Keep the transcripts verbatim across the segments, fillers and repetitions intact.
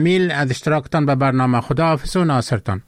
میل از اشتراکتان به برنامه. خداحافظ و ناصرتان.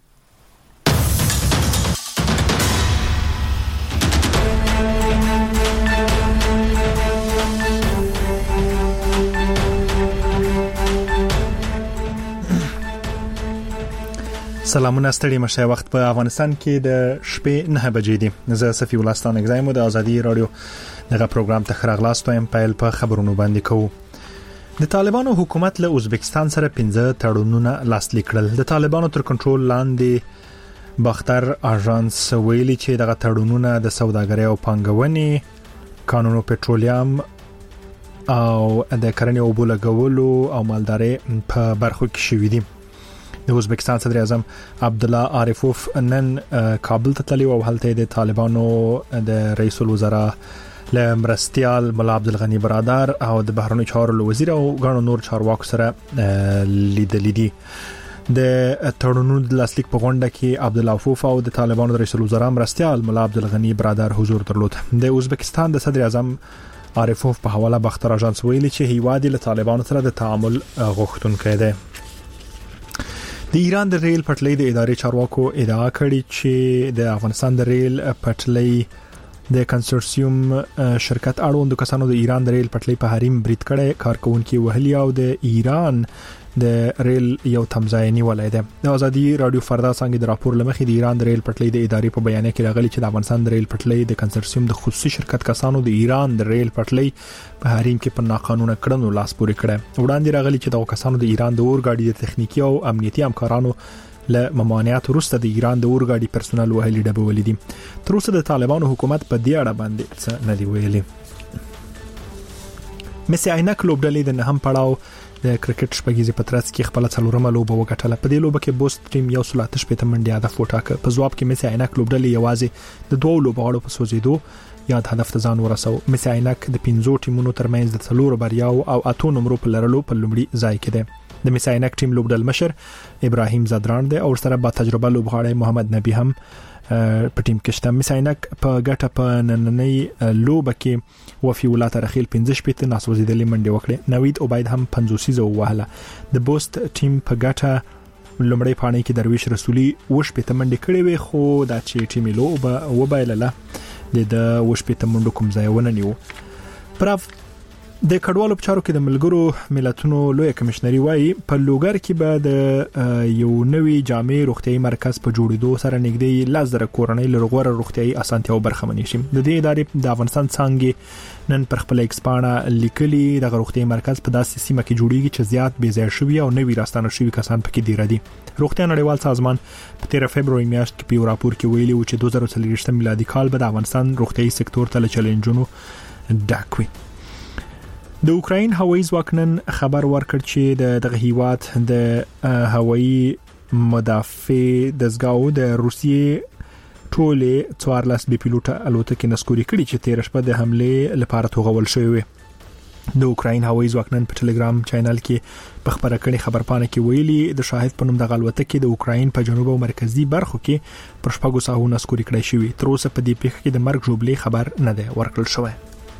سلامونه ستړي مشه. وخت په افغانستان کې د شپې نه بجې دي. زه صفي ولستان اگزایم د ازادي رادیو دغه پروګرام ته خراغلاست وایم. پیل په خبرونو باندې کوو. د طالبانو حکومت له ازبکستان سره پنځه تړونونه لاسلیک کړل. د طالبانو تر کنټرول لاندې باختر اژانس ویلي چې دغه تړونونه د سوداګرۍ او پانګونې، قانون پټرولیم او د کرنې او بولګولو او مالدارۍ په برخو کې شوي دي. د ازبکستان صدر اعظم عبدالله عارفوف نن کابل ته تللی او هلته د طالبانو د رئیس الوزرا له مرستیال مولا عبدالغنی برادر او د بهرنی چارو وزیر او غاڼو نور چارواکو سره لیدل دي. د تړونونو د لاسلیک په غونډه کې عبدالله عارفوف او د طالبانو رئیس الوزرا مرستیال مولا عبدالغنی برادر حضور درلود. د ازبکستان د صدر اعظم عارفوف په حواله باختر اژانس ویلي چې هیواد له طالبانو سره د تعامل غوښتونکی دی. د ایران د ریل پټلۍ د ادارې چارواکو ادعا کړې چې د افغانستان د ریل پټلۍ د کنسورسیوم شرکت اړوند کسانو د ایران د ریل پټلۍ په حریم برید کړي. کارکونکو وهلي او د ایران د ریل یو تمځای نیولای دی. د ازادي رادیو فردا څنګه د راپور لمخې د ایران د ریل پټلۍ د ادارې په بیان کې راغلي چې د افغانستان د ریل پټلۍ د کنسورسیوم د خصوصي شرکت کسانو د ایران د ریل پټلۍ په حریم کې په ناقانونه کړنو لاس پورې کړي. وړاندې راغلي چې د کسانو د ایران د اورګاډي د تخنیکی او امنیتي همکارانو له ممانعت وروسته د ایران د اورګاډي پرسونل وهلي ډبولې دي. تر اوسه د طالبانو حکومت په دې اړه باندې څه نه دی ویلي. مسی عینک لوبډلې د نهم پړاو د کرکټ شپږیزې په ترڅ کې خپل څلورمه لوبه وګټله. په دې لوبه کې بوست ټیم یو سل اته شپږ منډه هدف وټاکه. په ځواب کې مسی عینک لوبډلې یوازې د دوه لوبغاړو په سوځیدو یاد هدف ته ځان ورسو. مسی عینک د پنځو ټیمونو ترمنځ د څلورو بریاو او اتو نمرو په لرلو په لومړي ځای کې دی. د مسی عینک ټیم لوبډل مشر ابراهیم زادران دی او سره با تجربه لوبغاړی محمد نبی هم په ټیم کې شته. مسی عینک په ګټه په نننۍ لوبه کې وفي ولات رخیل پنځه شپږ ناسوځیدلې منډه وکړه. نوید عبید هم پنځوسي زو وهله. د بوست ټیم په ګټه لومړی پاڼې کې درویش رسولي وش په تمنډه کړې وي، خو دا چې ټیم لوبه وبایلله د وش په تمنډو کوم ځای ونه نیو. پراف د کډوالو په چارو کې د ملګرو ملتونو لوی کمشنري وایي په لوګر کې به د یو نوي جامع روغتيایي مرکز په جوړېدو سره نږدې لزر کورنۍ لرغوره روغتيایي اسانتیاو برخمنې شي. د دې ادارې د افغانستان څنګه نن پر خپل ایکسپانه لیکلي د روغتيایي مرکز په داسې سیمه کې جوړیږي چې زیات بې ځای شوی او نوي راستانه شوی کسان پکې دی ردي. روغتیا نړیوال سازمان په تیر فبراير میاشت کې په راپور کې ویلي و چې دوه زره څلوېښت میلادي کال به د افغانستان روغتيایي سکتور ته چیلنجونو ډک وي. د اوکراین هوایي ځواک نن خبر ورکړ چې د دغه هیواد د هوایي مدافع دزګاو د روسیې ټولې څوارلس بي پیلوټه الوتکې نسکوري کړي چې تیر شپه د حمله لپاره توغول شوی وي. د اوکراین هوایي ځواک نن په ټلګرام چینل کې په خبره کړي خبرپاڼه کې ویلي د شاهد په نوم د الوتکې د اوکراین په جنوب او مرکزی برخو کې پر شپږو ساعتونو نسکوري کړي شوی. تر اوسه په دې پیښه کې د مرګ جوړلې خبر نه دی ورکړل شوی.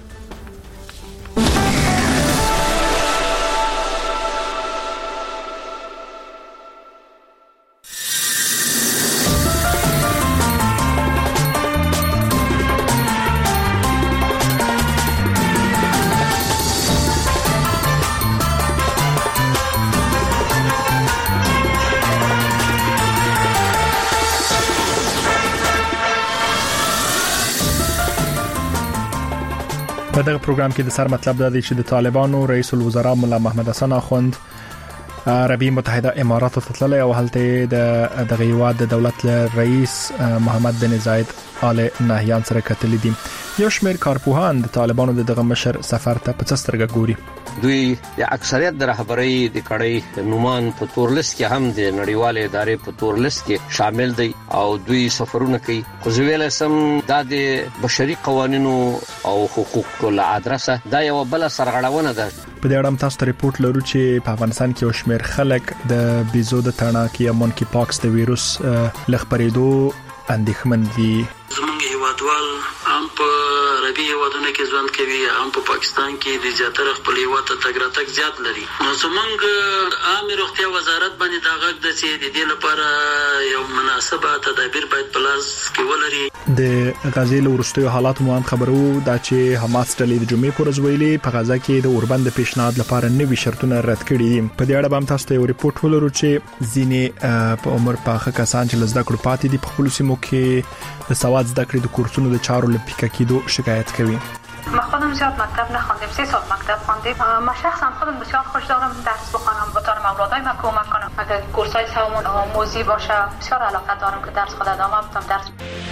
په دغه پروګرام کې د سر مطلب دا دی چې د طالبانو رئیس الوزرا مولا محمد حسن اخوند عربي متحده امارات ته تللی او هلته د دغه هیواد د دولت رئیس محمد بن زاید آل نهیان سره کتلی دي. یو شمېر کارپوهان د طالبانو دغه مشر سفر ته په سترګه ګوري. دوی د اکثریت د رهبرۍ د کړۍ نومان په تورلست کې هم د نړیوال ادارې په تورلست کې شامل دي او دوی سفرونه کوي. خو زویل سم د بشري قوانینو او حقوقو له ادرسه دا یو بل سرغړونه ده. په دې اړه تاسو ته ریپورت لرو چې په افغانستان کې یو شمېر خلک د بیزو د تڼاکې یا مونکی پاکس د وایروس لخپریدو اندېښمن دي. زمونږ هیوادوال عام هم په عربي هیوادونو کې ژوند کوي، هم په پاکستان کې د زیاتره خپل هیواد ته تګ راتګ زیات لري. نو زمونږ عامه روغتیا وزارت باندې دا غږ د چې د دې لپاره یو مناسبه تدابیر باید په لاس کې ولري. د غزې له وروستیو حالاتو مو هم خبرو دا چې حماس ډلې د جمعې پر ورځ ویلي په غزا کې د اوربند پیشنهاد لپاره نوي شرطونه رد کړي دي. په دې اړه هم تاسو ته یو ریپورت ولرو چې ځینې په عمر پاخه کسان چې لزده کړو پاتې دي په خپل سیمو کې د سواد زده کړې د کورسونو د چارو لپاره کېدو شکایت کوي. ما خودم زیاد مکتب نخوندم، سه سال مکتب خواندم. ما شخصا خودم بسیار خوش دارم درس بخونم، بتونم اولادای ما کمک کنم. اگر کورسای سوم آموزی باشه بسیار علاقه دارم که درس خود ادامه بدم. درس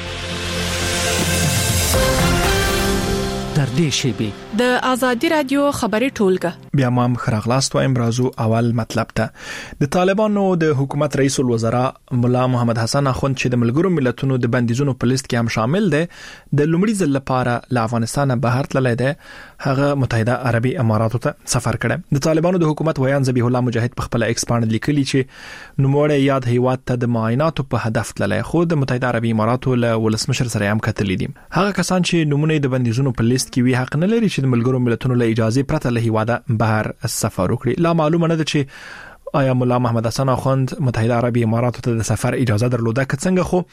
در دې شیبه د آزادی رادیو خبري ټولګه بیا مام خراغلاست وایم برازو اول مطلب ته د طالبانو د حکومت رئیس الوزرا مولا محمد حسن اخوند چې د ملګرو ملتونو د بندیزونو په لیست کې هم شامل دی د لومړي ځل لپاره له افغانستان بهر تللی دی. هغه متحده عربي اماراتو ته سفر کړی. د طالبانو د حکومت ویان ذبیح الله مجاهد په خپل ایکس باندې لیکلي چې نوموړی یاد هیواد ته د معایناتو په هدف تللی، خو د متحده عربي اماراتو له ولسمشر سره هم کتلې دي. هغه کسان چې نمونه د بندیزونو په لیست کې وي حق نه لري چې د ملګرو ملتونو له اجازه پرته له هیواده بهر سفر وکړي. لا معلومه نه ده چې آیا مولا محمد حسن اخوند متحده عربي اماراتو ته د سفر اجازه درلوده که څنګه. خو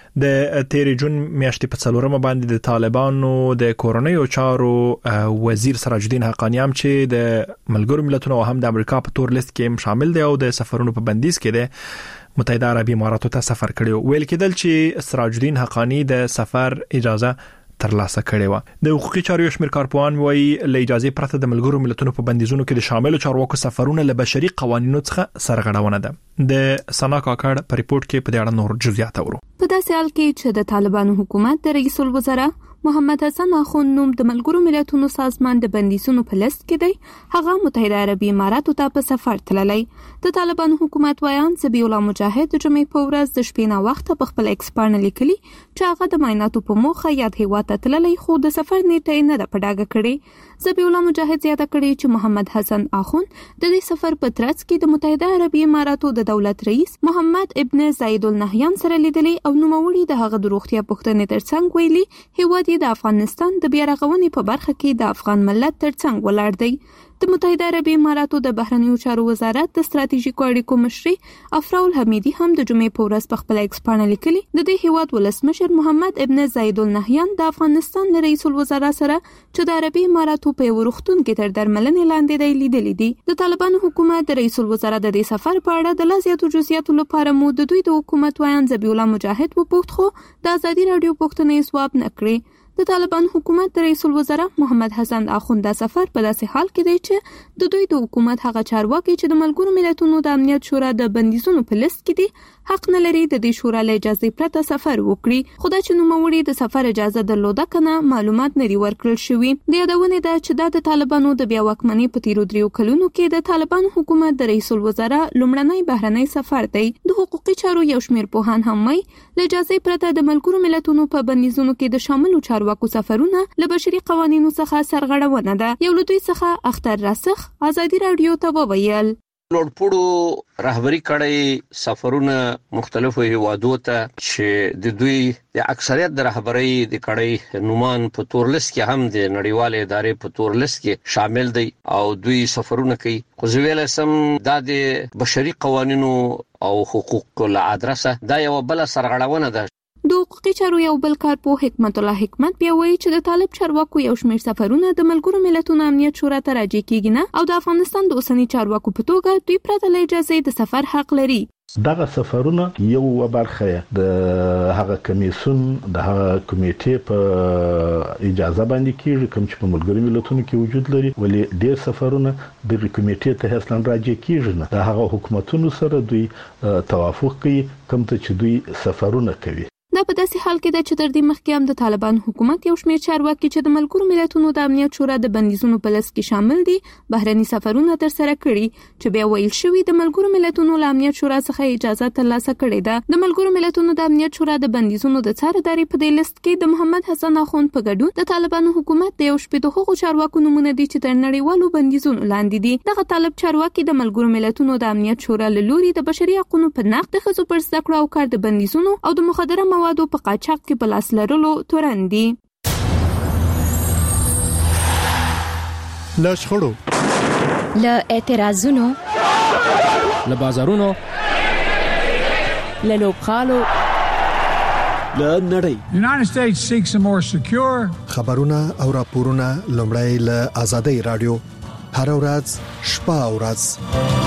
د تیرې جون میاشتې په څلورمه باندې د طالبانو د کورنیو چارو وزیر سراج الدین حقانی هم چې د ملګرو ملتونو او هم د امریکا په تور لیست کې شامل دی او د سفرونو په بندیز کې دی متحده عربي اماراتو ته سفر کړی. ویل کېدل چې سراج الدین حقانی د سفر اجازه ترلاسه کړې و. د حقوقي چارو شمیر کارپوهان وایي له اجازه پرته د ملګرو ملتونو په بندیزونو کې د شامل چارواکو سفرونه له بشري قوانینو څخه سرغړونه ده. د سنا کاکړ په ریپورت کې په دې اړه نور جزئیات اورو. په داسې حال کې چې د طالبانو حکومت د رئیس الوزرا محمد حسن اخوند نوم د ملګرو ملتونو سازمان د بندیزونو په لیست کې دی، هغه متحده عربي اماراتو ته په سفر تللی. د طالبانو حکومت ویان ذبیح الله مجاهد د جمعې په ورځ د شپې نه وخت په خپل ایکس باندې لیکلي چې هغه د معایناتو په موخه یاد هیواد ته تللی، خو د سفر نیټه یې نه ده په ډاګه کړې. ذبیح الله مجاهد زیاته کړې چې محمد حسن اخوند د دې سفر په ترڅ کې د متحده عربي اماراتو د دولت رئیس محمد ابن زاید النهیان سره لیدلي او نوموړي د هغه د روغتیا پوښتنې ترڅنګ ویلي هیواد د افغانستان د بیا رغونې په برخه کې د افغان ملت ترڅنګ ولاړ دی. د متحده عربي اماراتو د بهرنیو چارو وزارت د ستراتیژیکو اړیکو مشري افراول حمیدي هم د جمعې په ورځ په خپل ایکس باندې لیکلي د دې هیواد ولسمشر محمد ابن زاید النهیان د افغانستان له رئیس الوزرا سره چې د عربي اماراتو په وروختون کې تر درملنې لاندې دی لیدلي دي. د طالبانو حکومت د رئیس الوزرا د دې سفر په اړه د لازیاتو جزئیاتو لپاره مو د دوی د حکومت ویان ذبیح الله مجاهد وپوښت، خو د ازادي رادیو پوښتنې ځواب نه کړی. د طالبان حکومت د رئیس الوزرا محمد حسن اخوند د سفر په داسې حال کې دی چې د دوی د حکومت هغه چارواکي چې د ملګرو ملتونو د امنیت شورا د بندیزونو په لیست کې دي حق نه لري د دې شورا له اجازه پرته سفر وکړي. خو دا چې نوموړي د سفر اجازه درلوده کنه معلومات نه لري ورکړل شوی. د یادونه ده چې دا د طالبانو د بیا واکمنۍ په تیرو دریو کلونو کې د طالبان حکومت د رئیس الوزرا لومړنی بهرنی سفر دی. د حقوقي چارو یو شمیر پوهان هم وایي له اجازه پرته د ملګرو ملتونو په بندیزونو کې د شاملو چارواکو سفرونه له بشري قوانینو څخه سرغړونه ده. یو له دوی څخه اختر راسخ ازادي رادیو ته وویل لوړپوړو رهبری کړي سفرونه مختلفو هیوادو ته چې د دوی د اکثریت د رهبری د کړي نومان په تور لیست کې هم د نړیوال ادارې په تور لیست کې شامل دي او دوی سفرونه کوي. خو زویل سم د بشري قوانینو او حقوق له ادرسه دا یو بل سرغړونه ده. د حقوقي چارو یو بل کارپوه حکمت الله حکمت بیا وایي چې د طالب چارواکو یو شمېر سفرونه د ملګرو ملتونو امنیت شورا ته راجع کیږي نه او د افغانستان د اوسنی چارواکو په توګه دوی پرته له اجازه د سفر حق لري. دغه سفرونه یو برخه د هغه کمیسون د هغه کمیټې په اجازه باندې کیږي کوم چې په ملګرو ملتونو کې وجود لري، ولې ډېر سفرونه د کمیټې ته اصلا راجع کیږي نه. د هغه حکومتونو سره دوی توافق کوي کوم ته چې دوی سفرونه کوي. دا په داسې حال کې ده چې تر دې مخکې هم د طالبان حکومت یو شمېر چارواکي چې د ملګرو ملتونو د امنیت شورا د بندیزونو په لیست کې شامل دي بهرني سفرونه ترسره کړي چې بیا ویل شوي د ملګرو ملتونو له امنیت شورا څخه اجازه ترلاسه کړې ده. د ملګرو ملتونو د امنیت شورا د بندیزونو د څار ادارې په دې لیست کې د محمد حسن اخوند په ګډون د طالبانو حکومت د یو شپږ هغو چارواکو نمونه دي چې تر نړیوالو بندیزونو لاندې دي. دغه طالب چارواکي د ملګرو ملتونو د امنیت شورا له لوري د بشري حقوقو په نقض، د ښځو پر زده کړو او کار د بندیزونو او د مخدره موادو په قاچاق کې په لاس لرلو تورن دي. له شخړو له اعتراضونو له بازارونو له لوبغالو له نړۍ. United States seeks a more secure خبرونه او راپورونه لومړی له آزادۍ رادیو هر ورځ شپه او ورځ.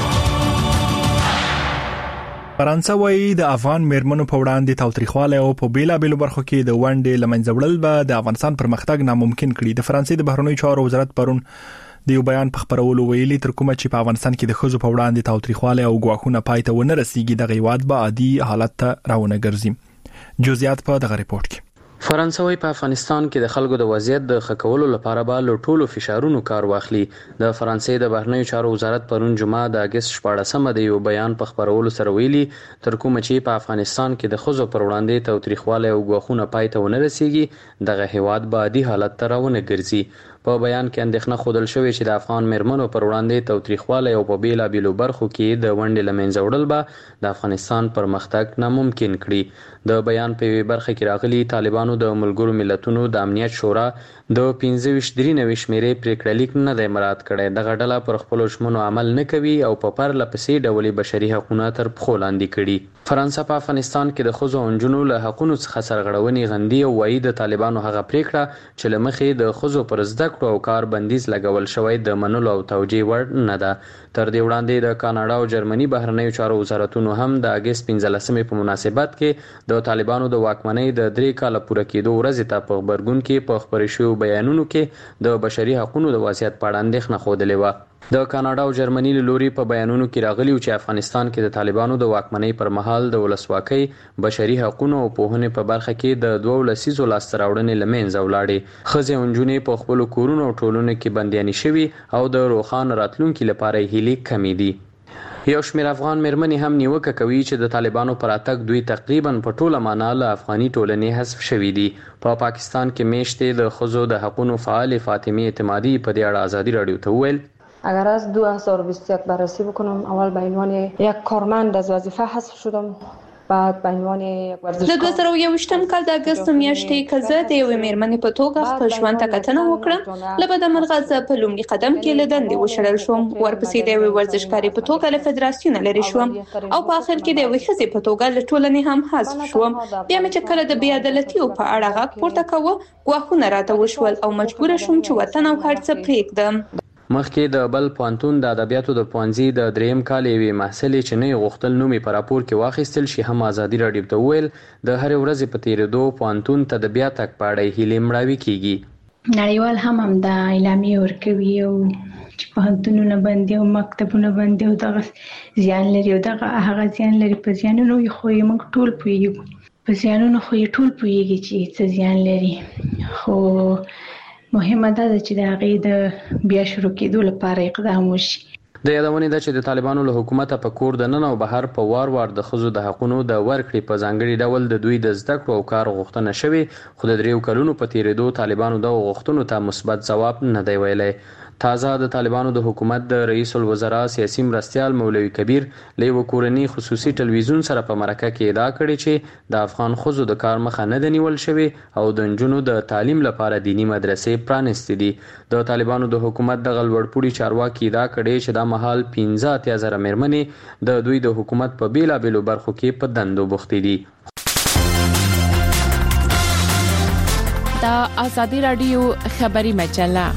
فرانسه وايي د افغان میرمنو په وړاندې تاوتریخواله او په بیلا بیلو برخو کې د ونډې لمنځه وړل به د افغانستان پرمختګ ناممکن کړي. د فرانسې د بهرنیو چارو وزارت پرون د یو بیان په خبرولو ویلي تر کومه چې په افغانستان کې د خزو په وړاندې تاوتریخواله او ګواښونه پای ته ونه رسیږي د غیواد به عادي حالت ته راونه ګرځي. جزئیات په دغه ریپورت کې. فرانسه وايي په افغانستان کې د خلکو د وضعیت د ښه کولو لپاره به له ټولو فشارونو کار واخلي. د فرانسې د بهرنیو چارو وزارت پرون جمعه د اگست شپاړسمه د یو بیان په خبرولو سره ویلي تر کومه چې په افغانستان کې د خزو پر وړاندې تاوتریخواله او ګواښونه پای ته ونه رسیږي دغه هیواد به عادي حالت ته راونه ګرځي. په بیان کې اندېښنه ښودل شوې چې د افغان میرمنو پر وړاندې تاوتریخواله او په بیلا بیلو برخو کې د ونډې لمنځه وړل به د افغانستان پرمختګ ناممکن کړي. د بیان په برخه کې راغلي طالبانو د ملګرو ملتونو د امنیت شورا د پنځه ویشت درې نوي شمیرې پریکړه لیک نه دی مراعات کړی. دغه ډله پر خپلو ژمنو عمل نه کوي او په پرله پسې ډول بشري حقوقونه تر پښو لاندې کړي. فرانسه په افغانستان کې د ښځو او نجونو له حقوقو څخه سرغړونې غندي او وايي د طالبانو هغه پریکړه چې له مخې د ښځو پر زده کړو او کار بندیز لګول شوی د منلو او توجیه وړ نه ده. تر دې وړاندې د کاناډا او جرمني بهرنیو چارو وزارتونو هم د اگست پنځلسمې په مناسبت کې د طالبانو د واکمنۍ د درې کاله پوره کېدو ورځې ته په خبرګون کې په خپرې شویو بیانونو کې د بشري حقوقو د وضعیت په اړه اندېښنه ښودلې وه. د کاناډا او جرمني له لوري په بیانونو کې راغلي چې افغانستان کې د طالبانو د واکمنۍ پر مهال د ولسواکۍ بشري حقوقو او پوهنې په برخه کې د دوه لسیزو لاسته راوړنې له منځه ولاړې. ښځې او نجونې په خپلو کورونو او ټولنو کې بندیانې شوي او د روښانه راتلونکي لپاره یې هیلې کمې دي. یو شمېر افغان میرمنې هم نیوکه کوي چې د طالبانو پر اتګ دوی تقریبا په ټوله معنا له افغاني ټولنې حذف شوي دي. په پا پاکستان کې میشتې د ښځو د حقوقو فعال فاطمه اعتمادی په دې اړه آزادی رادیو ته وویل اگر از دو هزار و بیست و یک بررسی بکنم اول به عنوان یک کارمند از وظیفه حذف شدم بعد به عنوان یک ورزشکار. د دوه زره او یوویشتم کال د اگست میاشتې کې زه د یوې میرمنې په توګه خپل ژوند ته کتنه وکړم. له بده مرغه زه په لومړي قدم کې له دندې وشړل شوم. ورپسې د یوې ورزشکارې په توګه له فدراسیون لرې شوم او په اخر کې د یوې ښځې په توګه له ټولنې هم حذف شوم. بیا مې چې کله د بې عدالتیو په اړه غږ پورته کوه ګواښونه راته وشول او مجبوره شوم چې وطن او هر څه پرېږدم. مخکې د بل پوهنتون د ادبیاتو د پوهنځي د دریم کال یوې محصلې چې نه غوښتل نوم یې په راپور کې واخیستل شي هم آزادي راډیو ته وویل د هرې ورځې په تېرېدو پوهنتون ته د بیا تګ په اړه هیلې مړاوي کیږي. نړیوال هم هم د اعلامیې ورکوي او چې پوهنتونونه بندي او مکتبونه بندي او دغه زیان لري او دغه هغه زیان لري. په زیانونو یې خو یې موږ ټول پوهېږو په زیانونو خو یې ټول پوهېږي چې څه زیان لري. خو مهمه ده چې د هغې د بیا شروع کېدو لپاره اقدام وشي. د یادونې ده چې د طالبانو له حکومته په کور د نن او بهر په وار وار د ښځو د حقوقو د ورکړې په ځانګړي ډول د دوی د زده کړو او کار غوښتنه شوې خو د دریو کلونو په تېرېدو طالبانو دغو غوښتنو ته مثبت ځواب نه دی ویلی. تازه د طالبانو د حکومت د رئیس الوزرا سیاسي مرستیال مولوي کبیر له یو کورنی خصوصي ټلویزیون سره په مرکه کې ادعا کړې چې د افغان ښځو د کار مخه نه ده نیول شوې او د نجونو د تعلیم لپاره دینی مدرسې پرانستې دي. د طالبانو د حکومت د غلوړپوړي چارواکي ادعا کړې چې دا مهال پنځه اتیا زره میرمنې د دوی د حکومت په بیلابیلو برخو کې په دندو بوختې دي. دا آزادی رادیو خبری مجله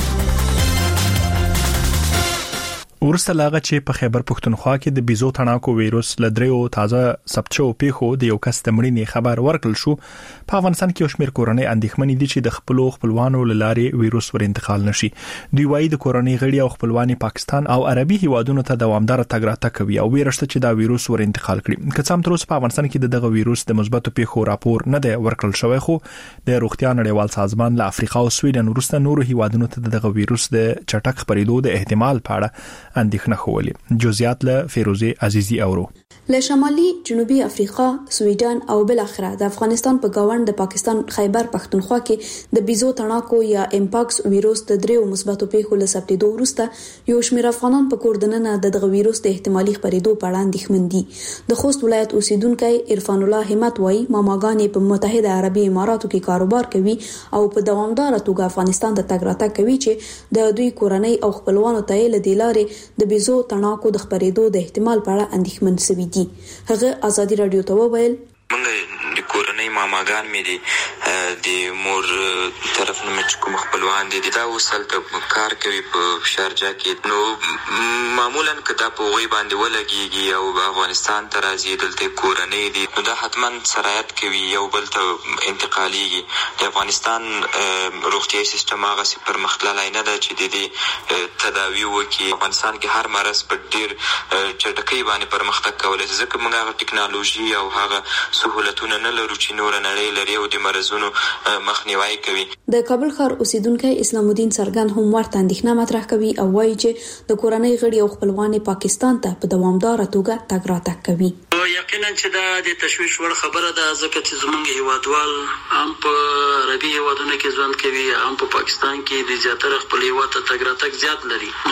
ورسته لاغه چې په خیبر پښتونخوا کې د بیزو تڼاکو وایروس لدریو تازه ثبت شو پیښو د یو کس د مړینې خبر ورکړل شو. په افغانستان کې یو شمېر کورنۍ اندېښمنې دي چې د خپلو خپلوانو له لارې وایروس ور انتقال نشي. دوی وایي د کورنۍ غړي او خپلوان پاکستان او عربي هیوادونو ته دوامدار تګ راتګ کوي او ویرشته چې دا وایروس ور انتقال کړي. که څه هم تر اوسه په افغانستان کې دغه وایروس د مثبتو پیښو راپور نه دی ورکړل شوی خو د روغتیا نړیوال سازمان له افریقا او سویډن وروسته نورو هیوادونو ته دغه وایروس د چټک خپرېدو د احتمال په اړه اندېښنه خولې. جزئیات له فیروزه عزیزی اورو. له شمالي جنوبي افریقا، سویډن او بل اخره د افغانستان په گاوند د پاکستان خیبر پختونخوا کې د بیزو تڼاکو یا امپاکس ویروس د دریو مثبتو پیښو له ثبتېدو وروسته یو شمېر افغانان په کور دننه د دغه ویروس د احتمالي خپرېدو په اړه اندېښمن دي. د خوست ولایت اوسیدونکی عرفان الله همت وایي ماماګانې په متحده عربي اماراتو کې کاروبار کوي او په دوامداره توګه افغانستان ته تګ راتګ کوي چې د دوی کورنۍ او خپلوانو ته له دې لارې د بیزو تڼاکو د خپرېدو د احتمال په اړه اندېښمن شوي دي. هغه ازادي رادیو ته وویل منګه د کورنۍ ماماګان مې دي د مور طرف نه مې کوم خپلوان دي دا وسل ته کار کوي په شارجه کې نو معمولا کدا په وی باندې ولګيږي او افغانستان ته راځي دلته کورنۍ دي نو دا حتما سرایت کوي یو بل ته انتقاليږي. د افغانستان روغتيایي سیستم هغه سي پرمختللی نه ده چې د دې تداوی وکړي. افغانستان کې هر مرض په ډیر چټکۍ باندې پرمختګ کولای شي ځکه موږ هغه ټکنالوژي او هغه سہولتونه نه لرو چې نور نړۍ لري او د مرزونو مخنیوي کوي. د کابل ښار اوسیدونکو اسلام الدین سرګن هم ورته اندېښنه مطرح کوي او وایي چې د کورنۍ غړي او خپلوان پاکستان ته په دوامداره توګه تګ راتګ کوي. یقینا چې دا د تشویش وړ خبره ده ځکه چې زمونږ هیوادوال هم په عربي هیوادونو کې ژوند کوي هم په پاکستان کې د زیاتره خپل هیواد ته تګ راتګ زیات لري. نو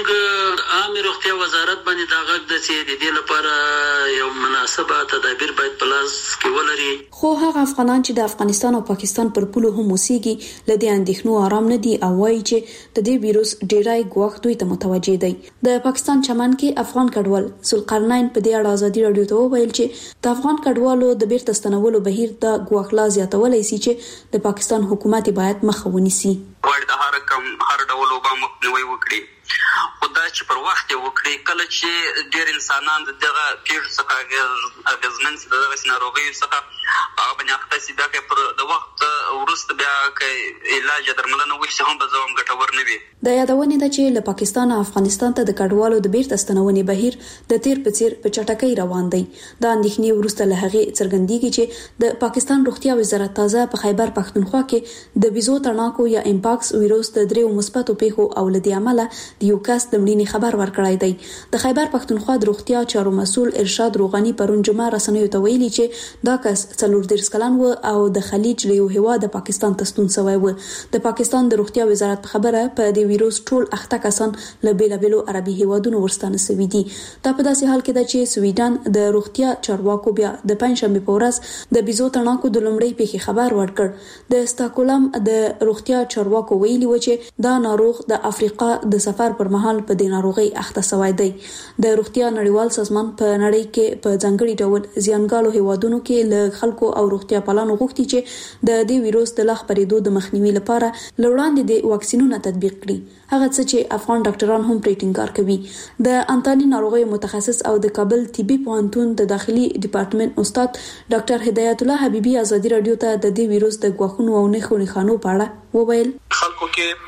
زمونږ عامه روغتیا وزارت باندې دا غږ ده چې د دې لپاره یو مناسبه تدابیر باید په لاس کې ولري. خو هغه افغانان چې د افغانستان او پاکستان پر پولو هم اوسېږي له دې اندېښنو آرام نه دي او وایي چې د دې ویروس ډیری ګواښ دوی ته متوجه دی. د پاکستان چمن کې افغان کډوال ذوالقرنین په دې اړه ازادي رادیو ته وویل چې د افغان کډوالو د بیرته ستنولو بهیر د ګواښ لا زیاتولای شي چې د پاکستان حکومت باید مخه ونیسي. ورته هر کم هر ډول وبا مخنیوي وکړي خدای چې پر وخت وکړي کله چې ډېر انسانان دغه پیښ څخه اغیزمن دي دغه ناروغي څخه هغه باندې اخته سي دا کې پر د وخت ورسته بیا کې علاج درملنه وشي هم به زوم ګټور نه وي. د یادونه ده چې له پاکستان او افغانستان ته د کډوالو د بیرته ستنونې بهیر د تیر په تیر په چټکۍ روان دی. د اندېښنې ورسته له هغه څرګندېږي چې د پاکستان روغتیا وزارت تازه په خیبر پختونخوا کې د بیزو تڼاکو یا امپاکس ویروس د دریو مثبتو پیښو او له دې عمله د یو کس د مړینې خبر ورکړی دی. د خیبر پختونخوا د روغتیا چارو مسول ارشاد روغانی پرون جمعه رسنیو ته ویلي چې دا کس څلور دېرش کلن و او د خلیج له یو هیواد د پاکستان ته ستون شوی و. د پاکستان د روغتیا وزارت په خبره په دې ویروس ټول اخته کسان له بیلابیلو عربي هیوادونو ورستانه شوي دي. دا په داسې حال کې ده چې سویډن د روغتیا چارواکو بیا د پنځشنبه په ورځ د بیزو تڼاکو د لومړۍ پیښې خبر ورکړ. د استاکولم د روغتیا چارواکو ویلي و چې دا ناروغ د افریقا د سفر پر مهال په دې ناروغي اخته شوی دی. د روغتیا نړیوال سازمان په نړۍ کې په ځانګړي ډول زیانګالو هیوادونو کې له خلکو او روغتیا پالانو غوښتي چې د دې ویروس د لا خپرېدو د مخنیوي لپاره لوړاندې د واکسینونو تطبیق کړي. هغه څه چې افغان ډاکټران هم پرې ټینګار کوي. د انتاني ناروغي متخصص او د کابل طبي پوهنتون د داخلي ډپارټمنټ استاد ډاکټر هدایت الله حبیبي ازادي رادیو ته د دې ویروس د غوښنو او نښو نښانو په اړه وویل. خلکو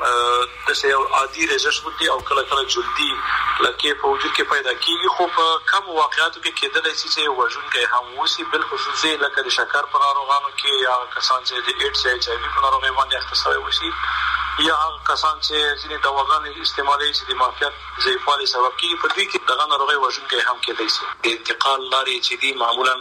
کې د یو عادي رژش ودی او کله کله جلدی لکه په وجود کې پیدا کیږي خو په کم واقعاتو کې کېدلی شي چې وژن کې هم وسی بل خصوصي لکه د شکر پر ناروغانو کې یا کسان چې د ایډز یا ایچ آی وی په ناروغي باندې اخته شوی وشي یا کسان چې ځینې دواګانې استعمالوي چې د معافیت ضعیفوالي سبب کیږي په دې کې دغه ناروغي وژن کې هم کېدای شي. د انتقال لارې چې دي معمولا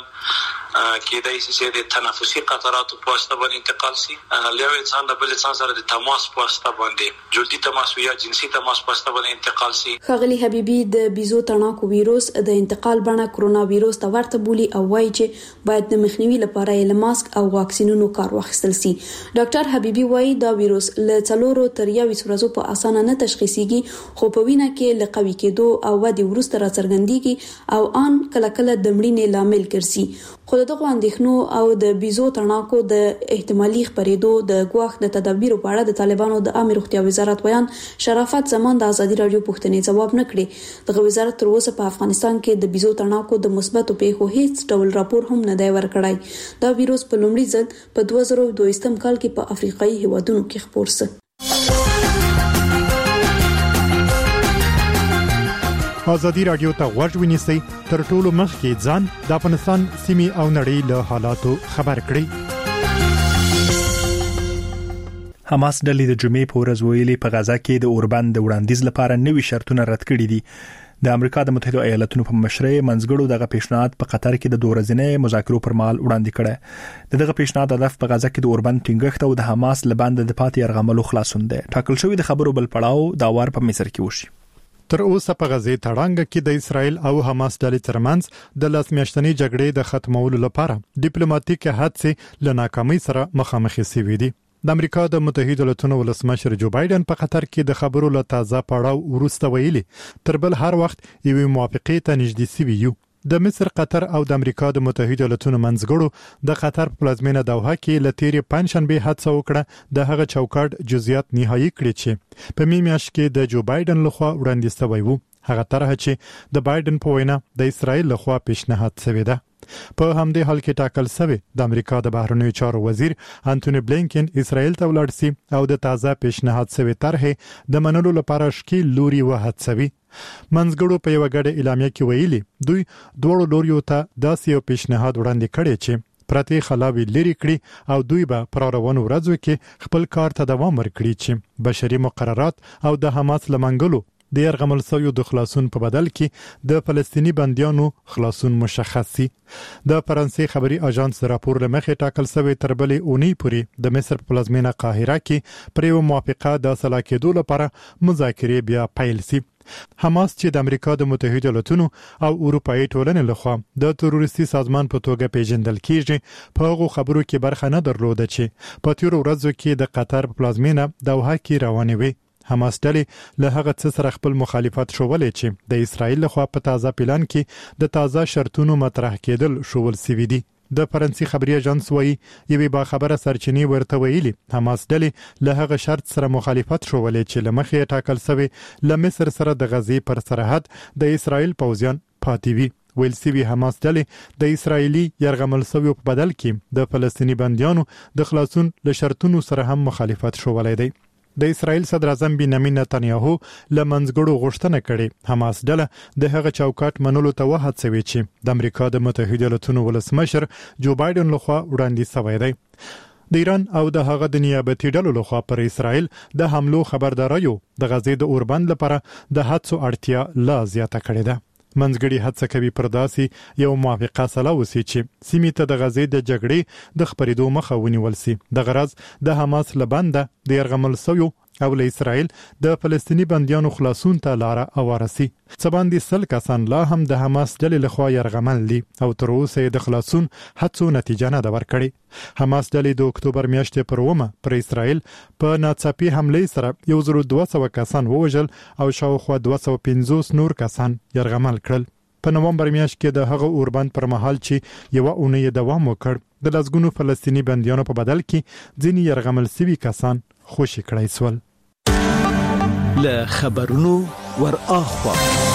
کېدای شي چې د تنفسي قطراتو په واسطه باندې انتقال شي له یو انسان د بل انسان سره د تماس په واسطه باندې جلدي تماس یا جنسي تماس په واسطه باندې انتقال شي. ښاغلي حبیبي د بیزو تڼاکو ویروس د انتقال بڼه کرونا ویروس ته ورته بولي او وایي چې باید د مخنیوي لپاره یې له ماسک او واکسینونو کار واخیستل شي. ډاکټر حبیبي وایي دا ویروس له څلورو تر یوې ورځو په اسانه نه تشخیصيږي خو په وینه کې له قوي کېدو او ودې وروسته راڅرګندېږي او ان کله کله د مړینې لامل ګرځي. خو دغه اندېښنو او د بیزو تڼاکو د احتمالي خپرېدو د ګواښ د تدابیرو په اړه د طالبانو د عامه روغتیا وزارت ویان شرافت زمان د ازادي رادیو پوښتنې ځواب نه کړي. دغه وزارت تر اوسه په افغانستان کې د بیزو تڼاکو د مثبتو پیښو هیڅ ډول راپور هم نه دی ورکړی. دا ویروس په لومړي ځل په دوه زره دوه اتم کال کې په افریقایي هیوادونو کې خپور شو. ازادي رادیو ته غوږ ونیسئ تر ټولو مخکې ځان د افغانستان سیمې او نړۍ له حالاتو خبر کړئ. حماس ډلې د جمعې په ورځ ویلي په غزا کې د اوربند د وړاندیز لپاره نوي شرطونه رد کړي دي. د امریکا د متحده ایالاتونو په مشرۍ منځګړو دغه پیشنهاد په قطر کې د دوه ورځې مذاکرو پر مهال وړاندې کړی. دغه پیشنهاد هدف په غزا کې د اوربند ټینګښت او د حماس لباند د پاتې یرغملو خلاصون دی. ټاکل شوی د خبرو بل پړاو دا وار په مصر کې وشي. تر اوسه په غزې تړانګ کې د اسرائیل او حماس ډلې ترمنځ د لاس میاشتنۍ جګړې د ختمولو لپاره ډیپلوماټیک هڅې له ناکامۍ سره مخامخ شوې دي. د امریکا د متحده ایالاتونو ولسمشر جو بایدن په قطر کې د خبرو له تازه پړاو وروسته ویلي تر بل هر وخت یوې موافقې ته نږدې سوي یو. د مصر، قطر او د امریکا د متحده ایالاتونو منځګړو د قطر په پلازمینه دوحه کې له تیرې پنځشنبه هڅه وکړه د هغه چوکاټ جزئیات نهایی کړي چې په می میاشت کې د جو بایدن لخوا وړاندې شوی وو. هغه طرح چې د بایدن په وینا د اسرائیل لخوا پیشنهاد شوی ده. په همدې حال کې ټاکل شوی د امریکا د بهرنیو چارو وزیر انټونی بلینکن اسرائیل ته ولاړ سي او د تازه پیشنهاد شوی طرحه د منلو لپاره شکیل لوري وهڅوي. منځګړو په یو غړي اعلامیه کې ویلي دوی دوه لوریو ته داسې یو پیشنهاد وړاندې کړی چې پرتی خلاوی لري کړی او دوی به پر روانو ورځو کې خپل کار ته دوام ورکړي چې بشري مقررات او د حماس لمنګلو د يرغمل سویو د خلاصون په بدل کې د فلسطینی بنديانو خلاصون مشخص سي. د فرانسې خبري اژانس راپور لمخې ټاکل شوی تر بلې اونۍ پورې د مصر په پلازمینه قاهره کې پر یو موافقه د اصلاح کېدو لپاره مذاکرې بیا پیل سي. حماس چې د امریکا د متحده ایالاتونو او اروپאי ټولنې لخوا د تروریستي سازمان په توګه پیژندل کیږي په هغه خبرو کې برخه نه درلوده چې په تیر ورځو کې د قطر په پلازمینه دوحه کې روانې وي. حماس ډلې له هغه څه سره خپل مخالفت شولې چې د اسرائیل لخوا په تازه پلان کې د تازه شرطونو مطرح کېدل شول سوي دي. د فرانسې خبري اژانس وایي یوې با خبره سرچینې ورته ویلي حماس ډلې له هغه شرط سره مخالفت شولې چې لمخې ټاکل شوی ل مصر سره د غزې پر سرحد د اسرائیل پوځیان پاتې وي. ویل سوي حماس ډلې د اسرایلی يرغمل سویو په بدل کې د فلسطینی بنديانو د خلاصون له شرطونو سره هم مخالفت شولې دی. د اسرائیل صدر اعظم بنیامین نتنیاهو لمنځګړو غوښتنه کړې حماس ډله د هغه چوکاټ منلو ته وهڅوي چې د امریکا د متحده ایالاتونو ولسمشر جو بایدن لخوا وړاندې شوی دی. د ایران او د هغه د نیابتي ډلو لخوا پر اسرائیل د حملو خبرداريو د غزې د اوربند لپاره د هڅو اړتیا لا زیاته کړې ده. منځګړي هڅه کوي پر داسې یو موافقه سره وسی چې سیمې ته د غزې د جګړې د خبرېدو مخه ونیول سي. د غرض د حماس لبنده د يرغمل سویو او له اسرائیل د فلسطینی بنديانو خلاصون ته لار اوارسي. څباندې سل کسان لا هم د حماس ډلې لخوا يرغمل دي او تر اوسه د خلاصون هڅو نتیجه نه ده ورکړې. حماس ډلې د اکتوبر میاشتې پر اومه پر اسرائیل په ناڅاپي حمله سره یو زر دوه سوه کسان ووژل او شاوخوا دوه سوه پنځوس نور کسان يرغمل کړل. په نومبر میاشت کې د هغه اوربند پر مهال چې یو اونۍ دوام وکړ د لسګونو فلسطینی بنديانو په بدل کې ځینې يرغمل سوي کسان خوشي کړای سول. له خبرونو ور اخوا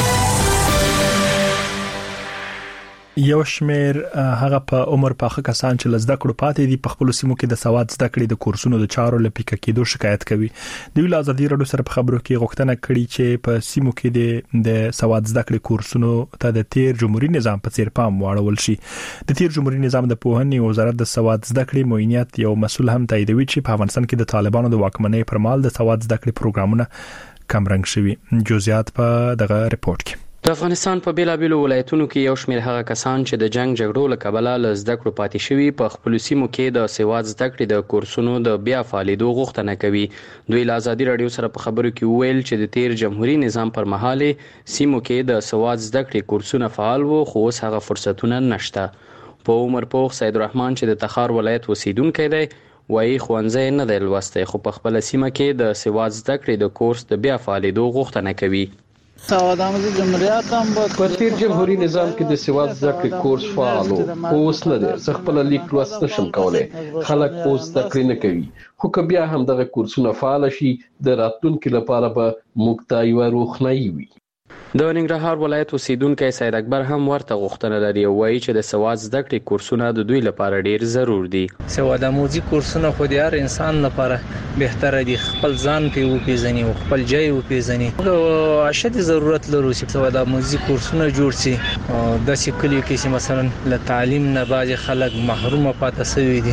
یو شمیر هغه په عمر پاخه کسان چې لزده کړو پاتې دي په خپل سیمو کې د سواد زده کړې د کورسونو د چارو لپاره کېدو شکایت کوي. د ویل ازادي رادیو سره په خبرو کې غوښتنه کړې چې په سیمو کې د سواد زده کړې کورسونو ته د تیر جمهوریت نظام په څیر پام واړول شي. د تیر جمهوریت نظام د پوهنې وزارت د سواد زده کړې معاینات یو مسول هم تاییدوي چې په افغانستان کې د طالبانو د واکمنۍ پر مهال د سواد زده کړې پروګرامونه کم رنګ شوي. جزئیات په دغه ریپورت کې. د افغانستان په بیلابیلو ولایتونو کې یو شمېر هغه کسان چې د جنگ جګړو له کبله له زده کړو پاتې شوي په خپل سیمو کې د سواد زده کړې د کورسونو د بیا فعالېدو غوښتنه کوي. دوی له ازادي رادیو سره په خبرو کې وویل چې د تیر جمهوریت نظام پر مهال سیمو کې د سواد زده کړې کورسونه فعال وو خو اوس هغه فرصتونه نشته. په عمر پوخ سید الرحمن چې د تخار ولایت اوسیدونکی دی وایي ښوونځی نه دی لوستی خو په خپل سیمه کې د سواد زده کړې د کورس د بیا فعالېدو غوښتنه کوي. سواد آموزی جمهوریت هم بود په تیر جمهوریت نظام کې د سواد زده کړې کورس فعال و اوس نه دی. زه خپل لیک لوست نشم کولای. خلک اوس زده کړې نه کوي خو که بیا هم دغه کورسونه فعال شي د راتلونکي لپاره به موږ ته یوه روښنایي وي. د ننګرهار ولایت اوسیدونکی سید اکبر هم ورته غوښتنه لري او وایي چې د سواد زده کړې کورسونه د دوی لپاره ډیر ضرور دي. سواد آموزي کورسونه خو د هر انسان لپاره بهتره دي خپل ځان په وپیژني او خپل ځای وپیژني. او اشد ضرورت لري چې سواد آموزي کورسونه جوړ شي. د سکلیو کې چې مثلا له تعلیم نه باج خلک محروم پاتې شوي دي.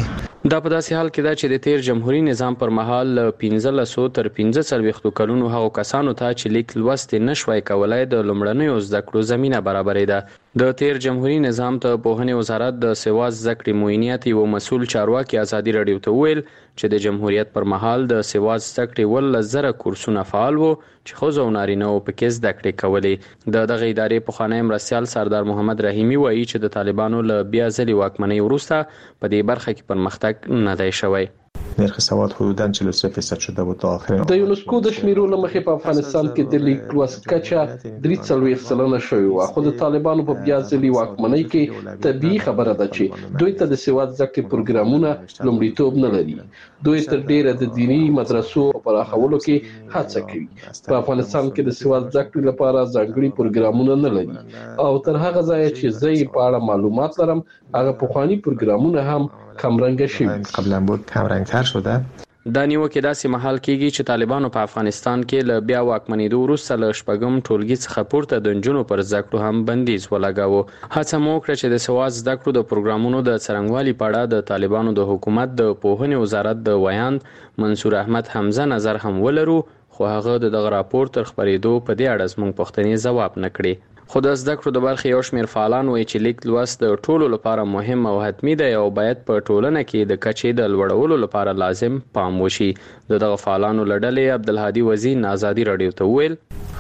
دا په داسې حال کې دا چې د تیر جمهوریت نظام پر مهال پنځه سوه تر پنځه څلوېښت کلونو هغو کسانو ته چې لیک لوست نشوای کولای د لومړنیو زده کړو زمينه برابرې ده. د تیر جمهوریت نظام ته پوهنې وزارت د سیوا زده کړې معینیت یو مسؤل چارواکي ازادي رادیو ته ویل چې د جمهوریت پر مهال د سیوا زده کړې ول زره کورسونه فعال وو چې ښځو او نارینه‌و پکې زده کړې کولې. د دغه ادارې پخوانی مرستیال سردار محمد رحیمي وایي چې د طالبانو له بیا ځلې واکمنۍ وروسته په دې برخه کې پرمختګ نه دی شوی. نرخ سواد حدوداً چهل و سه درصد شده بود تا آخر. د یونسکو د شمیرو لمخې په افغانستان کې د لیک لوست کچه درې څلوېښت سلنه شوې وه، خو د طالبانو په بیا ځلې واکمنۍ کې طبیعي خبره ده چې دوی ته د سواد زده کړې پروګرامونه لومړیتوب نه لري. دوی تر ډیره د دینی مدرسو په پراخولو کې هڅه کوي. په افغانستان کې د سواد زده کړې لپاره ځانګړي پروګرامونه نه لري او تر هغه ځایه چې زه یې په اړه معلومات لرم هغه پخواني پروګرامونه هم کمرنګه شوي. قبلا بود کمرنګ‌تر شده. دا نیوکه داسې مهال کېږي چې طالبانو په افغانستان کې له بیا واکمنېدو وروسته له شپږم ټولګي څخه پورته د نجونو پر زده کړو هم بندیز ولګاوه. هڅه مو وکړه چې د سواد زده کړو د پروګرامونو د څرنګوالي په اړه د طالبانو د حکومت د پوهنې وزارت د ویاند منصور احمد حمزه نظر هم ولرو، خو هغه د دغه راپور تر خپرېدو په دې اړه زموږ پوښتنې ځواب نه کړې. خو د زده کړو د برخې یو شمېر فعالان وایي چې لیک لوست د ټولو لپاره مهم او حتمي دی او باید په ټولنه کې د کچې د لوړولو لپاره لازم پام وشي. د دغه فعالانو له ډلې عبدالهادي وزین ازادي رادیو ته وویل